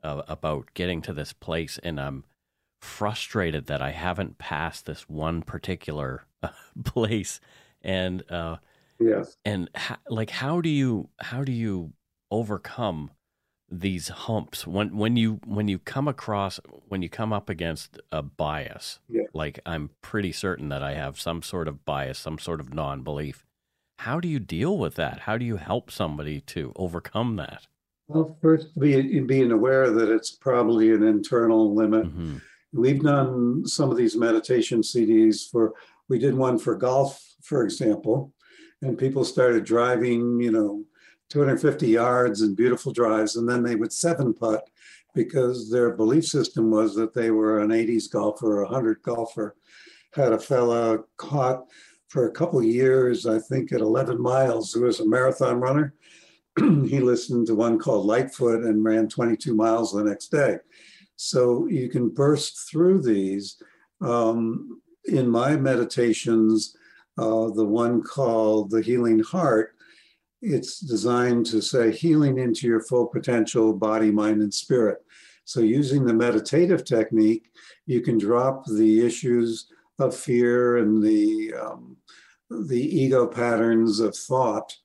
about getting to this place, and I'm frustrated that I haven't passed this one particular place. And Yes. how do you overcome these humps when you come up against a bias? Yeah. Like, I'm pretty certain that I have some sort of bias, some sort of non-belief. How do you deal with that? How do you help somebody to overcome that? Well, first, being aware that it's probably an internal limit. Mm-hmm. We've done some of these meditation CDs we did one for golf, for example, and people started driving, 250 yards and beautiful drives, and then they would 7-putt because their belief system was that they were an 80s golfer, a 100 golfer. Had a fella caught for a couple of years, I think at 11 miles, who was a marathon runner. He listened to one called Lightfoot and ran 22 miles the next day. So you can burst through these. In my meditations, the one called The Healing Heart, it's designed to say healing into your full potential, body, mind, and spirit. So using the meditative technique, you can drop the issues of fear and the ego patterns of thought,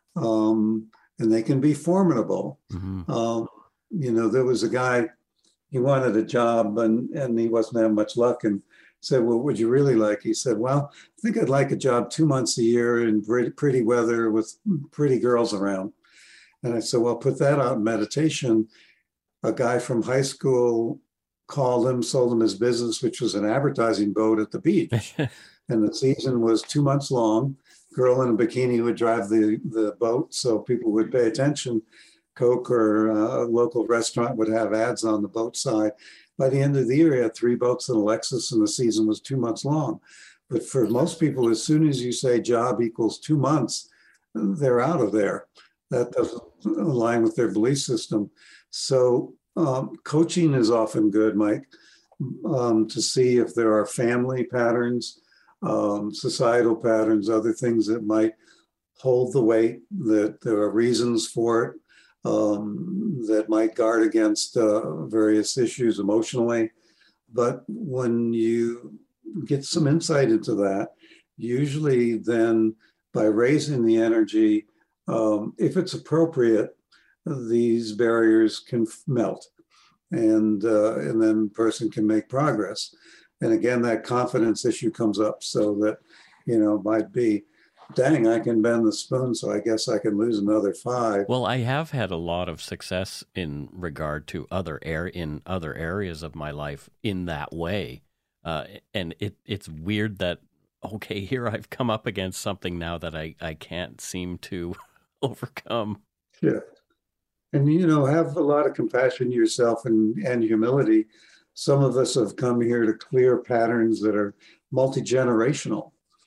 and they can be formidable. Mm-hmm. There was a guy, he wanted a job and he wasn't having much luck, and said, well, what would you really like? He said, well, I think I'd like a job 2 months a year in pretty weather with pretty girls around. And I said, well, put that out in meditation. A guy from high school called him, sold him his business, which was an advertising boat at the beach. And the season was 2 months long. Girl in a bikini would drive the boat so people would pay attention. Coke or a local restaurant would have ads on the boat side. By the end of the year, he had 3 boats and a Lexus, and the season was 2 months long. But for most people, as soon as you say job equals 2 months, they're out of there. That doesn't align with their belief system. So coaching is often good, Mike, to see if there are family patterns, societal patterns, other things that might hold the weight, that there are reasons for it, that might guard against various issues emotionally. But when you get some insight into that, usually then by raising the energy, if it's appropriate, these barriers can melt, and then the person can make progress. And again, that confidence issue comes up, so that, might be, dang, I can bend the spoon, so I guess I can lose another 5. Well, I have had a lot of success in regard to other areas of my life in that way. And it's weird that, okay, here I've come up against something now that I can't seem to overcome. Yeah. And, have a lot of compassion to yourself and humility. Some of us have come here to clear patterns that are multi-generational.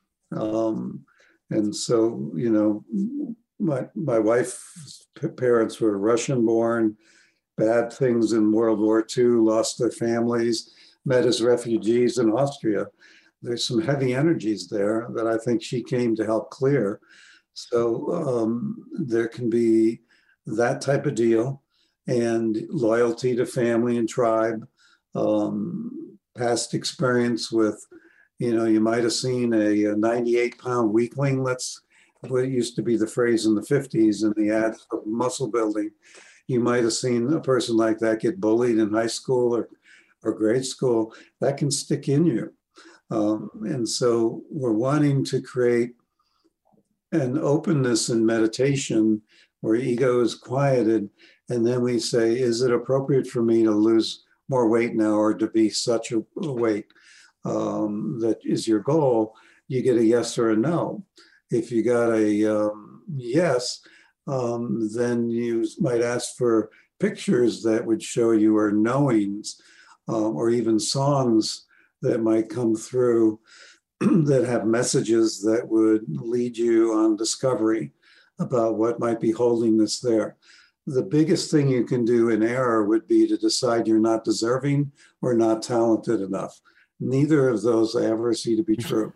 And so, my wife's parents were Russian-born, bad things in World War II, lost their families, met as refugees in Austria. There's some heavy energies there that I think she came to help clear. So there can be that type of deal, and loyalty to family and tribe, past experience with, you might have seen a 98-pound weakling. That's what used to be the phrase in the 50s in the ads of muscle building. You might have seen a person like that get bullied in high school or grade school. That can stick in you. And so we're wanting to create an openness in meditation where ego is quieted. And then we say, is it appropriate for me to lose more weight now, or to be such a weight that is your goal? You get a yes or a no. If you got a yes, then you might ask for pictures that would show you, or knowings, or even songs that might come through that have messages that would lead you on discovery about what might be holding this there. The biggest thing you can do in error would be to decide you're not deserving or not talented enough. Neither of those I ever see to be true.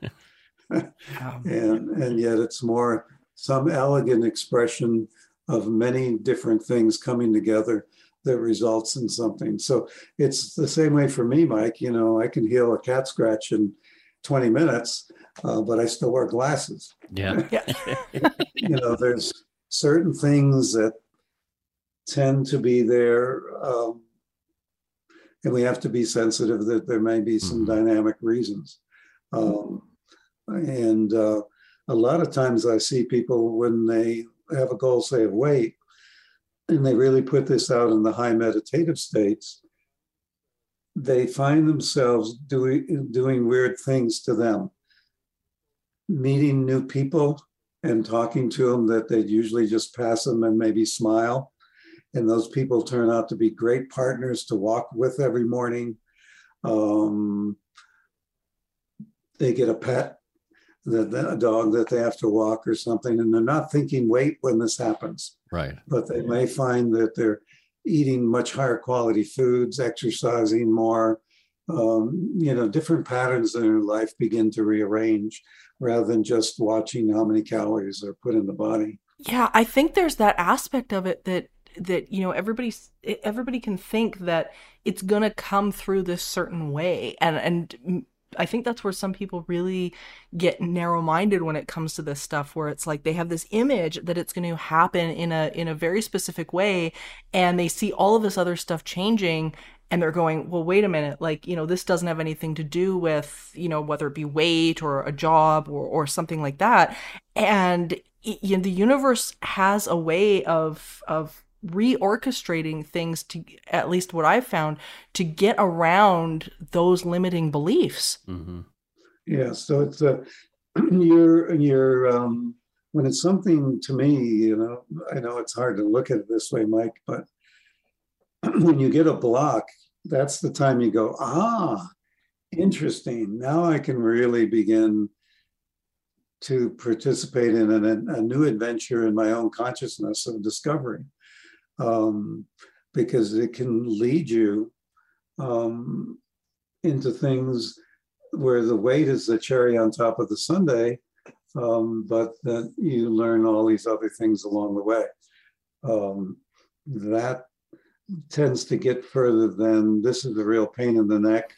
And yet it's more some elegant expression of many different things coming together that results in something. So it's the same way for me, Mike. You know, I can heal a cat scratch in 20 minutes, but I still wear glasses. Yeah. You know, there's certain things that tend to be there, and we have to be sensitive that there may be some dynamic reasons. And a lot of times I see people when they have a goal, say, of weight, and they really put this out in the high meditative states, they find themselves doing weird things to them, meeting new people and talking to them that they'd usually just pass them and maybe smile. And those people turn out to be great partners to walk with every morning. They get a pet, a dog that they have to walk or something, and they're not thinking weight when this happens. Right. But they may find that they're eating much higher quality foods, exercising more, you know, different patterns in their life begin to rearrange rather than just watching how many calories are put in the body. Yeah, I think there's that aspect of it that you know, everybody can think that it's gonna come through this certain way, and I think that's where some people really get narrow-minded when it comes to this stuff, where it's like they have this image that it's going to happen in a very specific way, and they see all of this other stuff changing, and they're going, well, wait a minute, like, you know, this doesn't have anything to do with, you know, whether it be weight or a job or something like that. And you know, the universe has a way of reorchestrating things, to, at least what I've found, to get around those limiting beliefs. Yeah, so it's you're when it's something, to me, you know, I know it's hard to look at it this way, Mike, but when you get a block, that's the time you go, interesting. Now I can really begin to participate in a new adventure in my own consciousness of discovery. Because it can lead you into things where the weight is the cherry on top of the sundae, but that you learn all these other things along the way. That tends to get further than this is a real pain in the neck,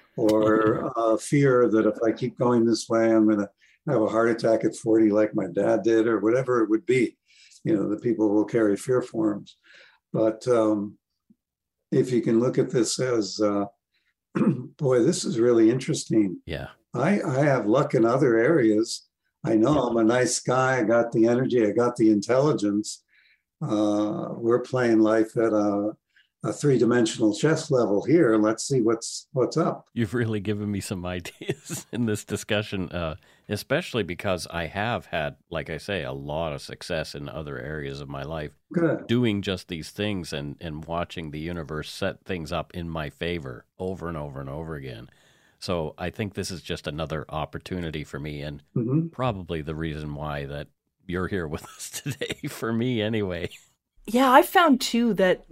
or fear that if I keep going this way, I'm going to have a heart attack at 40 like my dad did, or whatever it would be. You know, the people will carry fear forms. But if you can look at this as, boy, this is really interesting. Yeah. I have luck in other areas. I know I'm a nice guy. I got the energy. I got the intelligence. We're playing life at a three-dimensional chess level here. Let's see what's up. You've really given me some ideas in this discussion, especially because I have had, like I say, a lot of success in other areas of my life. Good. Doing just these things and watching the universe set things up in my favor over and over and over again. So I think this is just another opportunity for me, and probably the reason why that you're here with us today, for me anyway. Yeah, I found too that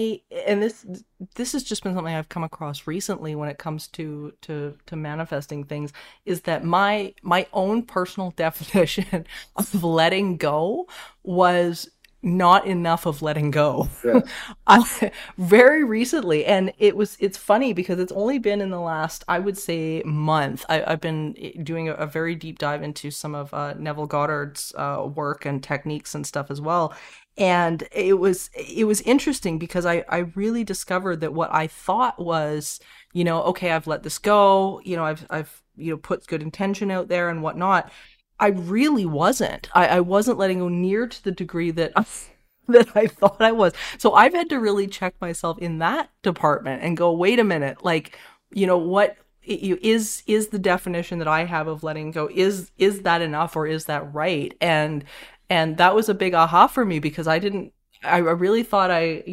this has just been something I've come across recently when it comes to manifesting things, is that my own personal definition of letting go was not enough of letting go. Yeah. Very recently, and it's funny because it's only been in the last, I would say, month. I've been doing a very deep dive into some of Neville Goddard's work and techniques and stuff as well. And it was interesting because I really discovered that what I thought was, you know, okay, I've let this go, you know, I've you know, put good intention out there and whatnot. I really wasn't. I wasn't letting go near to the degree that I thought I was. So I've had to really check myself in that department and go, wait a minute, like, you know, what is the definition that I have of letting go? Is that enough, or is that right? And that was a big aha for me, because I really thought I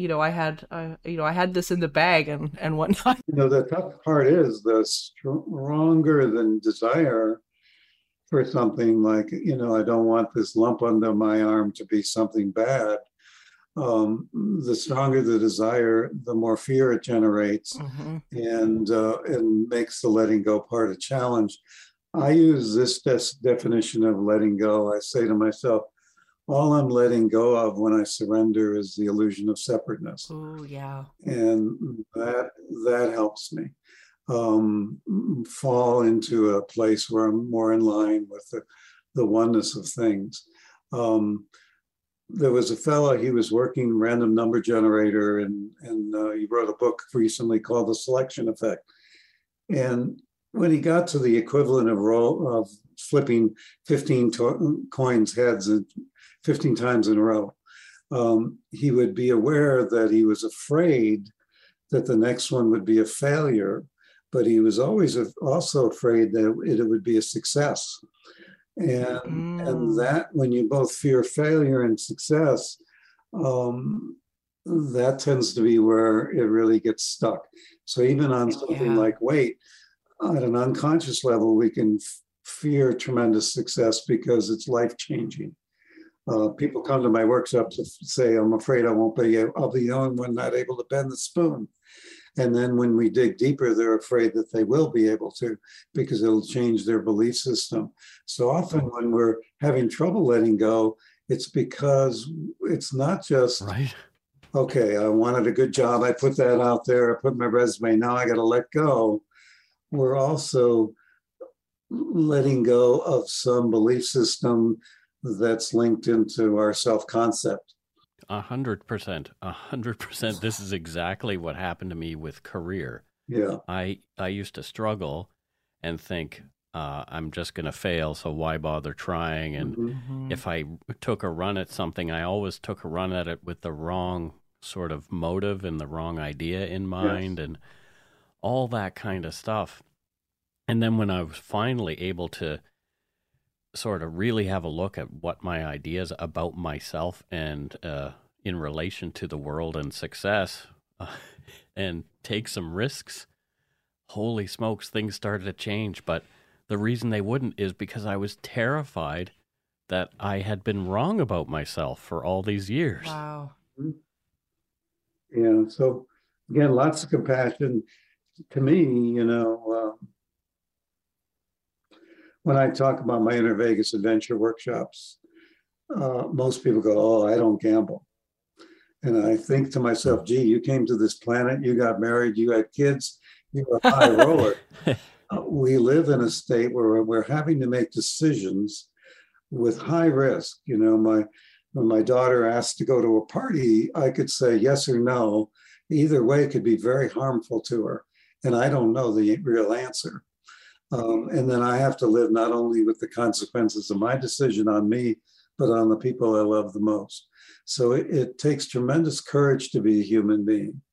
had this in the bag and whatnot. You know, the tough part is the stronger than desire for something, like, you know, I don't want this lump under my arm to be something bad. The stronger the desire, the more fear it generates, and makes the letting go part a challenge. I use this definition of letting go. I say to myself, all I'm letting go of when I surrender is the illusion of separateness. Oh, yeah. And that helps me fall into a place where I'm more in line with the oneness of things. There was a fellow, he was working random number generator, and he wrote a book recently called The Selection Effect. And when he got to the equivalent of flipping 15 coins heads 15 times in a row, he would be aware that he was afraid that the next one would be a failure, but he was always also afraid that it would be a success. And that when you both fear failure and success, that tends to be where it really gets stuck. So even on something like weight, at an unconscious level, we can fear tremendous success because it's life-changing. People come to my workshop to say, I'm afraid I'll be the only one not able to bend the spoon. And then when we dig deeper, they're afraid that they will be able to, because it'll change their belief system. So often when we're having trouble letting go, it's because it's not just, right. Okay, I wanted a good job. I put that out there. I put my resume. Now I got to let go. We're also letting go of some belief system that's linked into our self-concept. 100%. 100%. This is exactly what happened to me with career. Yeah. I used to struggle and think, I'm just going to fail, so why bother trying? And if I took a run at something, I always took a run at it with the wrong sort of motive and the wrong idea in mind, and all that kind of stuff. And then when I was finally able to sort of really have a look at what my ideas about myself and in relation to the world and success and take some risks, holy smokes, things started to change. But the reason they wouldn't is because I was terrified that I had been wrong about myself for all these years. Wow. Yeah. So again, lots of compassion. To me, when I talk about my Inner Vegas adventure workshops, most people go, "Oh, I don't gamble." And I think to myself, gee, you came to this planet, you got married, you had kids, you're a high roller. We live in a state where we're having to make decisions with high risk. When my daughter asked to go to a party, I could say yes or no. Either way could be very harmful to her. And I don't know the real answer. And then I have to live not only with the consequences of my decision on me, but on the people I love the most. So it takes tremendous courage to be a human being.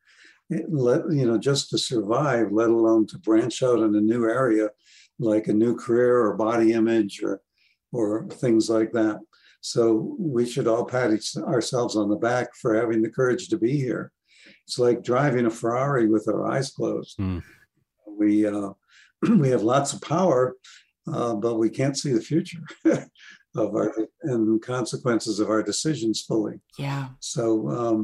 Just to survive, let alone to branch out in a new area, like a new career or body image or things like that. So we should all pat ourselves on the back for having the courage to be here. It's like driving a Ferrari with our eyes closed. We have lots of power, but we can't see the future and consequences of our decisions fully. Yeah. So,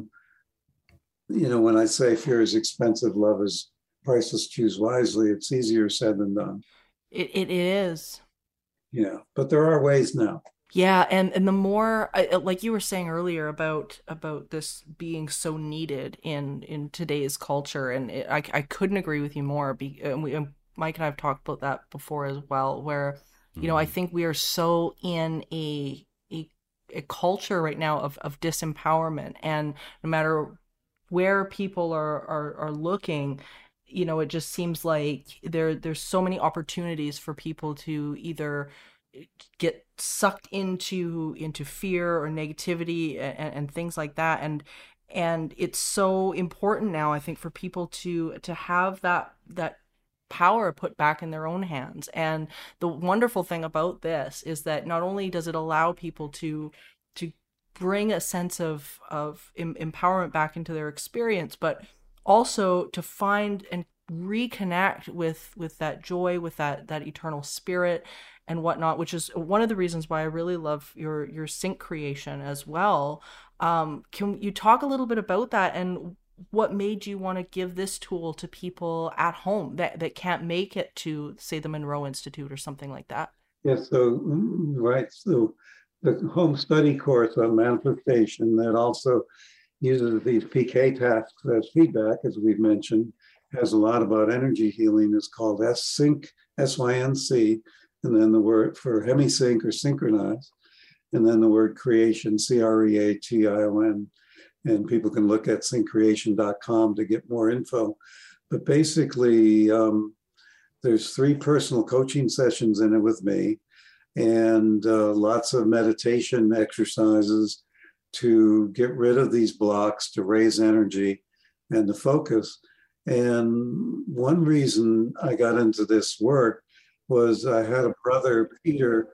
when I say fear is expensive, love is priceless, choose wisely, it's easier said than done. It is. Yeah, but there are ways now. Yeah, and the more, like you were saying earlier about this being so needed in today's culture, and I couldn't agree with you more. And Mike and I have talked about that before as well, where I think we are so in a culture right now of disempowerment, and no matter where people are looking, it just seems like there's so many opportunities for people to either get sucked into fear or negativity and things like that, and it's so important now, I think, for people to have that power put back in their own hands. And the wonderful thing about this is that not only does it allow people to bring a sense of empowerment back into their experience, but also to find and reconnect with that joy, with that eternal spirit and whatnot, which is one of the reasons why I really love your sync creation as well. Can you talk a little bit about that, and what made you want to give this tool to people at home that can't make it to, say, the Monroe Institute or something like that? Yeah, so right. So the home study course on manifestation that also uses these PK tasks as feedback, as we've mentioned, has a lot about energy healing. Is called S-Sync, S-Y-N-C, and then the word for hemisync or synchronize, and then the word creation, C-R-E-A-T-I-O-N. And people can look at syncreation.com to get more info. But basically, there's 3 personal coaching sessions in it with me, and lots of meditation exercises to get rid of these blocks, to raise energy and to focus. And one reason I got into this work was I had a brother, Peter,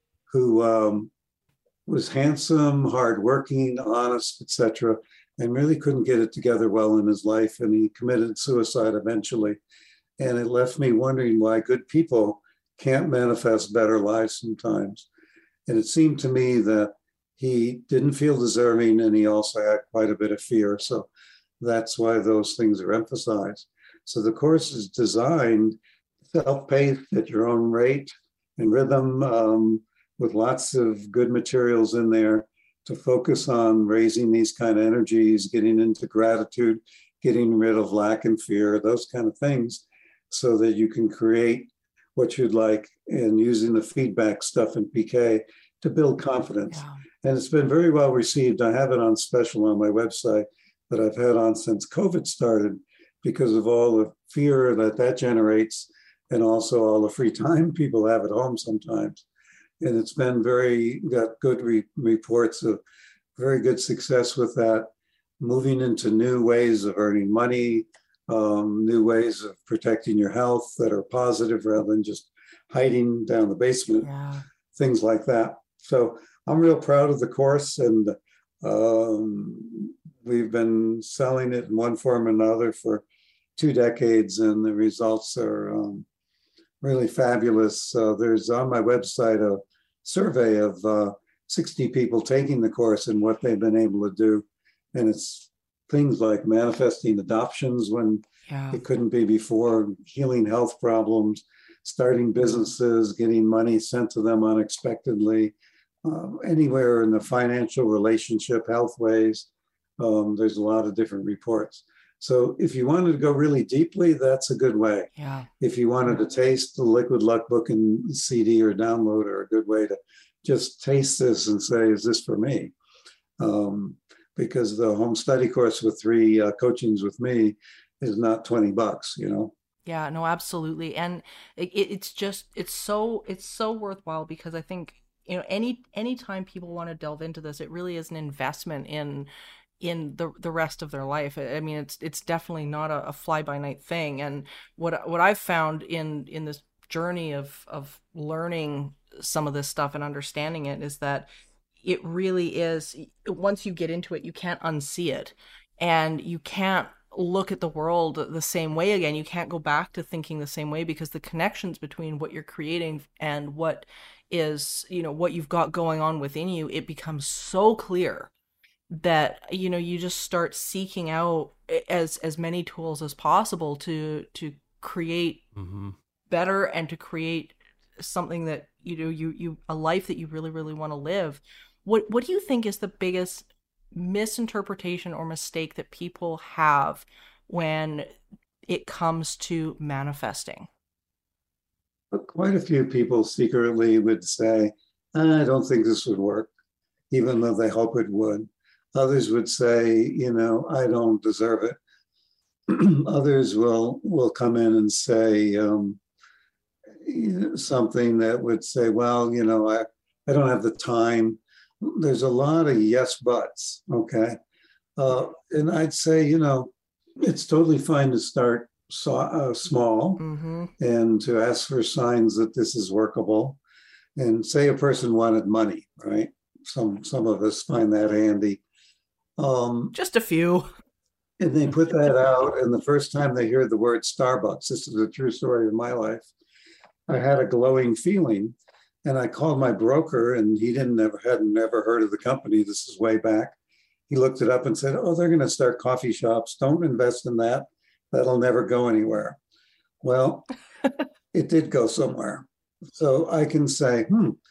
who was handsome, hardworking, honest, etc., and really couldn't get it together well in his life. And he committed suicide eventually. And it left me wondering why good people can't manifest better lives sometimes. And it seemed to me that he didn't feel deserving, and he also had quite a bit of fear. So that's why those things are emphasized. So the course is designed self-paced at your own rate and rhythm, with lots of good materials in there to focus on raising these kind of energies, getting into gratitude, getting rid of lack and fear, those kind of things, so that you can create what you'd like, and using the feedback stuff in PK to build confidence. Yeah. And it's been very well received. I have it on special on my website that I've had on since COVID started, because of all the fear that generates, and also all the free time people have at home sometimes. And it's been got good reports of very good success with that, moving into new ways of earning money, new ways of protecting your health that are positive rather than just hiding down the basement, things like that. So I'm real proud of the course, and we've been selling it in one form or another for 2 decades, and the results are really fabulous. There's on my website a survey of 60 people taking the course and what they've been able to do. And it's things like manifesting adoptions when it couldn't be before, healing health problems, starting businesses, getting money sent to them unexpectedly, anywhere in the financial, relationship, health ways. There's a lot of different reports. So if you wanted to go really deeply, that's a good way. Yeah. If you wanted to taste the Liquid Luck book and CD or download, are a good way to just taste this and say, is this for me? Because the home study course with 3 coachings with me is not $20, you know? Yeah, no, absolutely. And it's so worthwhile, because I think, you know, any time people want to delve into this, it really is an investment in the rest of their life. I mean, it's definitely not a fly-by-night thing. And what I've found in this journey of learning some of this stuff and understanding it is that it really is, once you get into it, you can't unsee it, and you can't look at the world the same way again. You can't go back to thinking the same way, because the connections between what you're creating and what is, you know, what you've got going on within you, it becomes so clear that, you know, you just start seeking out as many tools as possible to create better, and to create something that, you know, you a life that you really, really want to live. What do you think is the biggest misinterpretation or mistake that people have when it comes to manifesting? Quite a few people secretly would say, I don't think this would work, even though they hope it would. Others would say, you know, I don't deserve it. Others will come in and say something that would say, well, you know, I don't have the time. There's a lot of yes buts, okay? And I'd say, you know, it's totally fine to start small and to ask for signs that this is workable. And say a person wanted money, right? Some of us find that handy. Just a few. And they put that out, and the first time they hear the word Starbucks, this is a true story of my life, I had a glowing feeling, and I called my broker, and he had never heard of the company. This is way back. He looked it up and said, oh, they're going to start coffee shops. Don't invest in that. That'll never go anywhere. Well, it did go somewhere. So I can say,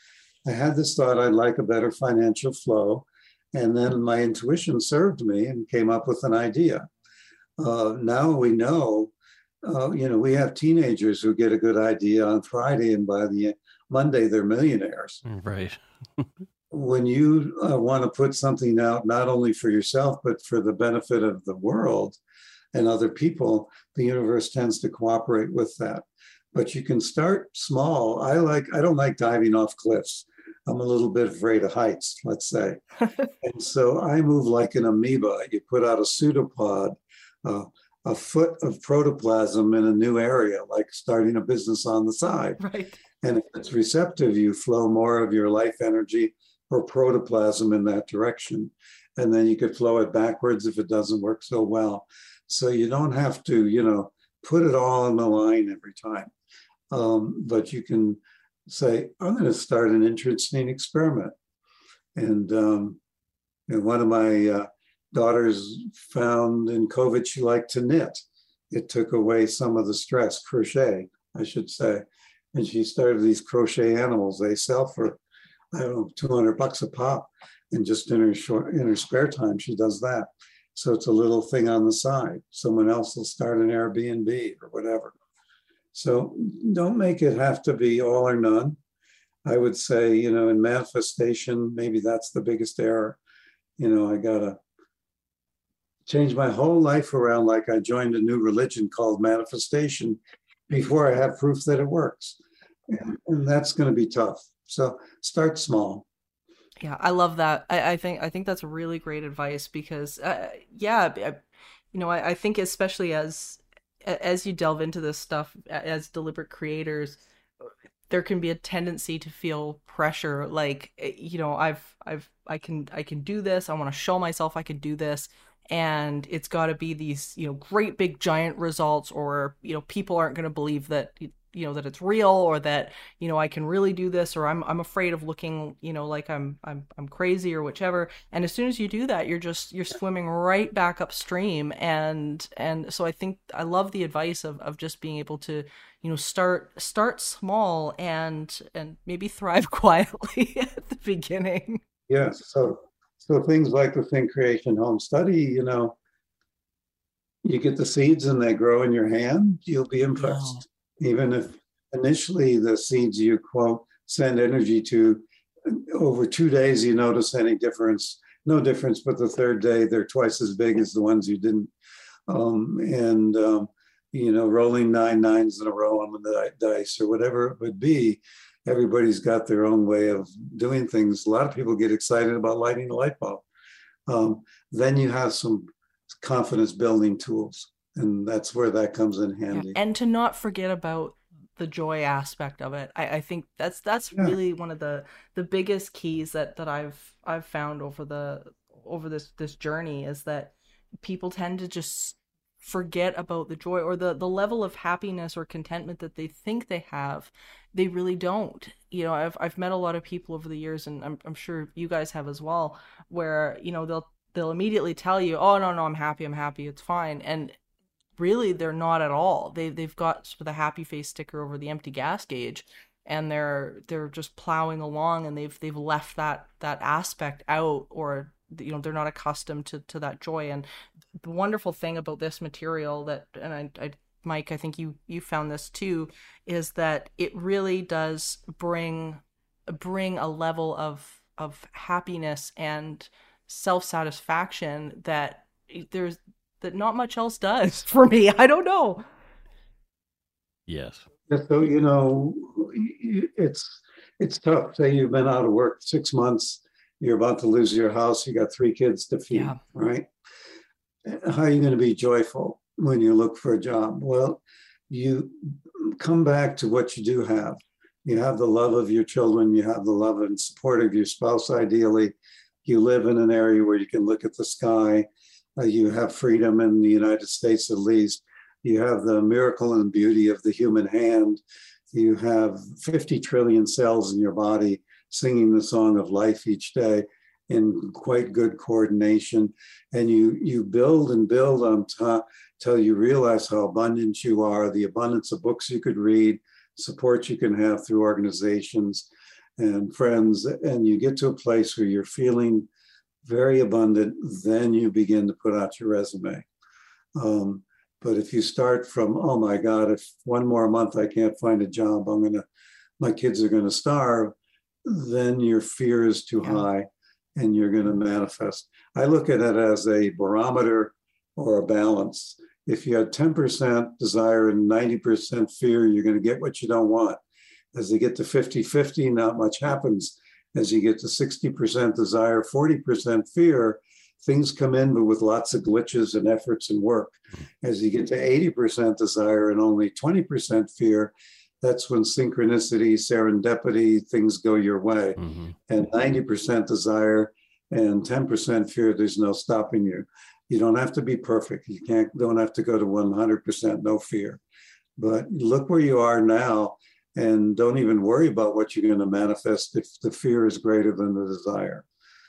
I had this thought I'd like a better financial flow. And then my intuition served me and came up with an idea. Now we know, we have teenagers who get a good idea on Friday, and by the Monday, they're millionaires. Right. When you want to put something out, not only for yourself, but for the benefit of the world and other people, the universe tends to cooperate with that. But you can start small. I don't like diving off cliffs. I'm a little bit afraid of heights, let's say. And so I move like an amoeba. You put out a pseudopod, a foot of protoplasm in a new area, like starting a business on the side. Right. And if it's receptive, you flow more of your life energy or protoplasm in that direction. And then you could flow it backwards if it doesn't work so well. So you don't have to, put it all on the line every time. But you can say, I'm going to start an interesting experiment. And one of my daughters found in COVID, she liked to knit. It took away some of the stress, crochet, I should say. And she started these crochet animals. They sell for, I don't know, $200 a pop. And just in her spare time, she does that. So it's a little thing on the side. Someone else will start an Airbnb or whatever. So don't make it have to be all or none. I would say, in manifestation, maybe that's the biggest error. I got to change my whole life around, like I joined a new religion called manifestation before I have proof that it works. And that's going to be tough. So start small. Yeah, I love that. I think that's really great advice because, I think especially as you delve into this stuff as deliberate creators, there can be a tendency to feel pressure. Like, I can do this. I want to show myself I can do this. And it's got to be these, great big giant results, or, people aren't going to believe that, that it's real, or that, I can really do this, or I'm afraid of looking, like I'm crazy or whichever. And as soon as you do that, you're swimming right back upstream. And so I think I love the advice of just being able to, start small and maybe thrive quietly at the beginning. Yes. So things like the Think Creation Home Study, you get the seeds and they grow in your hand, you'll be impressed. Yeah. Even if initially the seeds you quote send energy to, over 2 days you notice any difference, no difference, but the third day they're twice as big as the ones you didn't. Rolling 9 nines in a row on the dice or whatever it would be. Everybody's got their own way of doing things. A lot of people get excited about lighting a light bulb. Then you have some confidence building tools, and that's where that comes in handy. Yeah. And to not forget about the joy aspect of it. I think that's really one of the biggest keys that I've found over this journey, is that people tend to just forget about the joy, or the level of happiness or contentment that they think they have. They really don't. I've met a lot of people over the years, and I'm sure you guys have as well, where they'll immediately tell you, oh no, I'm happy, it's fine, and really they're not at all. They've got sort of the happy face sticker over the empty gas gauge, and they're just plowing along, and they've left that aspect out, or they're not accustomed to that joy. And the wonderful thing about this material I Mike, I think you found this too, is that it really does bring a level of happiness and self-satisfaction that not much else does for me. I don't know. Yes. So, it's tough. Say you've been out of work 6 months, you're about to lose your house, you got 3 kids to feed, right? How are you going to be joyful when you look for a job? Well, you come back to what you do have. You have the love of your children, you have the love and support of your spouse, ideally. You live in an area where you can look at the sky. You have freedom in the United States, at least. You have the miracle and beauty of the human hand. You have 50 trillion cells in your body singing the song of life each day in quite good coordination. And you build and build on top till you realize how abundant you are, the abundance of books you could read, support you can have through organizations. and friends, and you get to a place where you're feeling very abundant, then you begin to put out your resume. But if you start from, oh my God, if one more month I can't find a job, my kids are gonna starve, then your fear is too high and you're gonna manifest. I look at it as a barometer or a balance. If you had 10% desire and 90% fear, you're gonna get what you don't want. As you get to 50-50, not much happens. As you get to 60% desire, 40% fear, things come in, but with lots of glitches and efforts and work. As you get to 80% desire and only 20% fear, that's when synchronicity, serendipity, things go your way. Mm-hmm. And 90% desire and 10% fear, there's no stopping you. You don't have to be perfect. You don't have to go to 100% no fear. But look where you are now and don't even worry about what you're going to manifest if the fear is greater than the desire.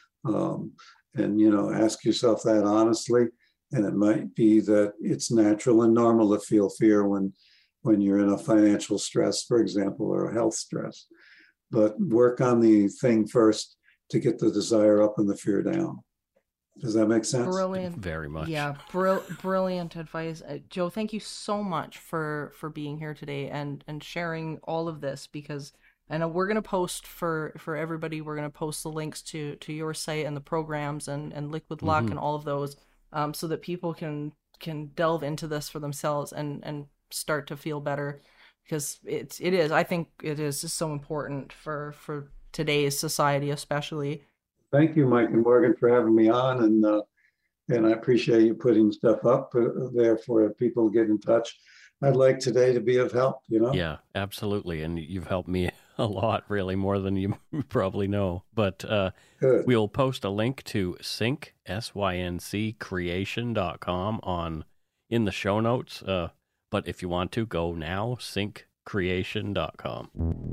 And, ask yourself that honestly. And it might be that it's natural and normal to feel fear when you're in a financial stress, for example, or a health stress. But work on the thing first to get the desire up and the fear down. Does that make sense? Brilliant. Very much. Yeah, brilliant advice. Joe, thank you so much for being here today and sharing all of this, because I know we're going to post for everybody, we're going to post the links to your site and the programs and Liquid Luck and all of those, so that people can delve into this for themselves and start to feel better, because I think it is just so important for today's society, especially. Thank you, Mike and Morgan, for having me on, and I appreciate you putting stuff up there for people to get in touch. I'd like today to be of help, Yeah, absolutely, and you've helped me a lot, really, more than you probably know. But we'll post a link to Sync, SYNC, creation.com in the show notes. But if you want to, go now, synccreation.com.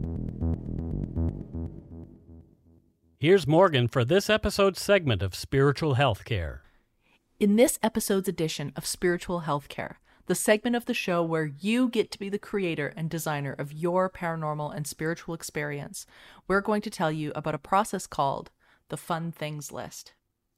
Here's Morgan for this episode's segment of Spiritual Healthcare. In this episode's edition of Spiritual Healthcare, the segment of the show where you get to be the creator and designer of your paranormal and spiritual experience, we're going to tell you about a process called the Fun Things List.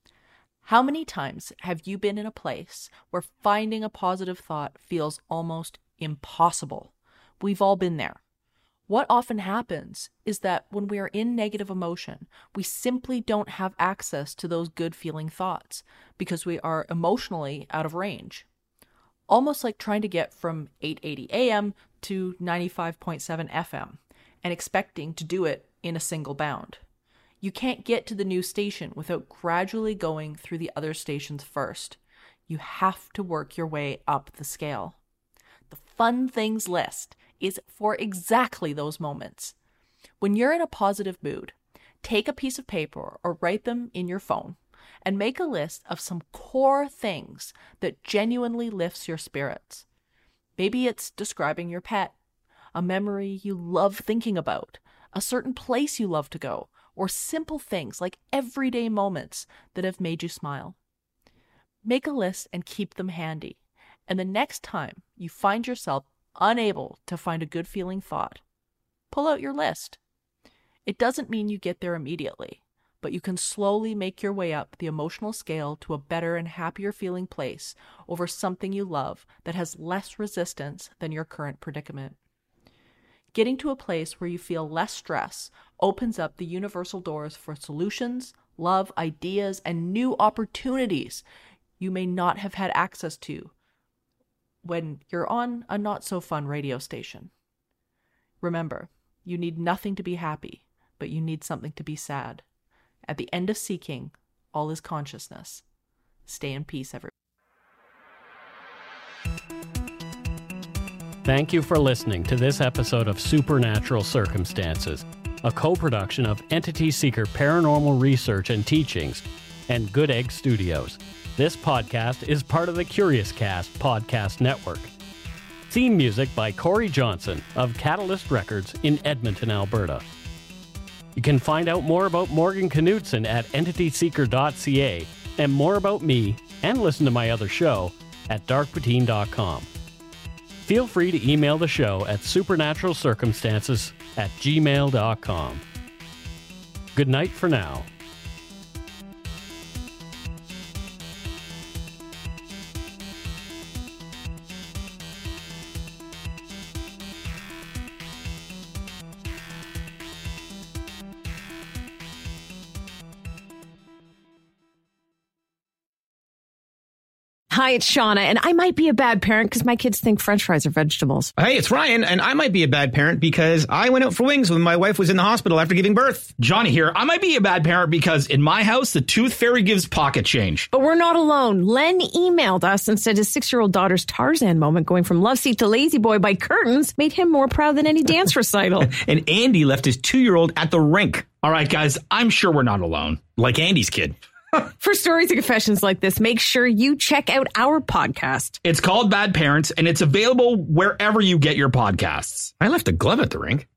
How many times have you been in a place where finding a positive thought feels almost impossible? We've all been there. What often happens is that when we are in negative emotion, we simply don't have access to those good feeling thoughts because we are emotionally out of range. Almost like trying to get from 880 AM to 95.7 FM and expecting to do it in a single bound. You can't get to the new station without gradually going through the other stations first. You have to work your way up the scale. The Fun Things List is for exactly those moments. When you're in a positive mood, take a piece of paper or write them in your phone and make a list of some core things that genuinely lifts your spirits. Maybe it's describing your pet, a memory you love thinking about, a certain place you love to go, or simple things like everyday moments that have made you smile. Make a list and keep them handy. And the next time you find yourself unable to find a good feeling thought, pull out your list. It doesn't mean you get there immediately, but you can slowly make your way up the emotional scale to a better and happier feeling place over something you love that has less resistance than your current predicament. Getting to a place where you feel less stress opens up the universal doors for solutions, love, ideas, and new opportunities you may not have had access to when you're on a not-so-fun radio station. Remember, you need nothing to be happy, but you need something to be sad. At the end of seeking, all is consciousness. Stay in peace, everyone. Thank you for listening to this episode of Supernatural Circumstances, a co-production of Entity Seeker Paranormal Research and Teachings and Good Egg Studios. This podcast is part of the Curious Cast podcast network. Theme music by Corey Johnson of Catalyst Records in Edmonton, Alberta. You can find out more about Morgan Knudsen at entityseeker.ca and more about me and listen to my other show at darkpoutine.com. Feel free to email the show at supernaturalcircumstances@gmail.com. Good night for now. Hi, it's Shauna, and I might be a bad parent because my kids think French fries are vegetables. Hey, it's Ryan, and I might be a bad parent because I went out for wings when my wife was in the hospital after giving birth. Johnny here. I might be a bad parent because in my house, the tooth fairy gives pocket change. But we're not alone. Len emailed us and said his 6-year-old daughter's Tarzan moment going from love seat to lazy boy by curtains made him more proud than any dance recital. And Andy left his 2-year-old at the rink. All right, guys, I'm sure we're not alone. Like Andy's kid. For stories and confessions like this, make sure you check out our podcast. It's called Bad Parents, and it's available wherever you get your podcasts. I left a glove at the rink.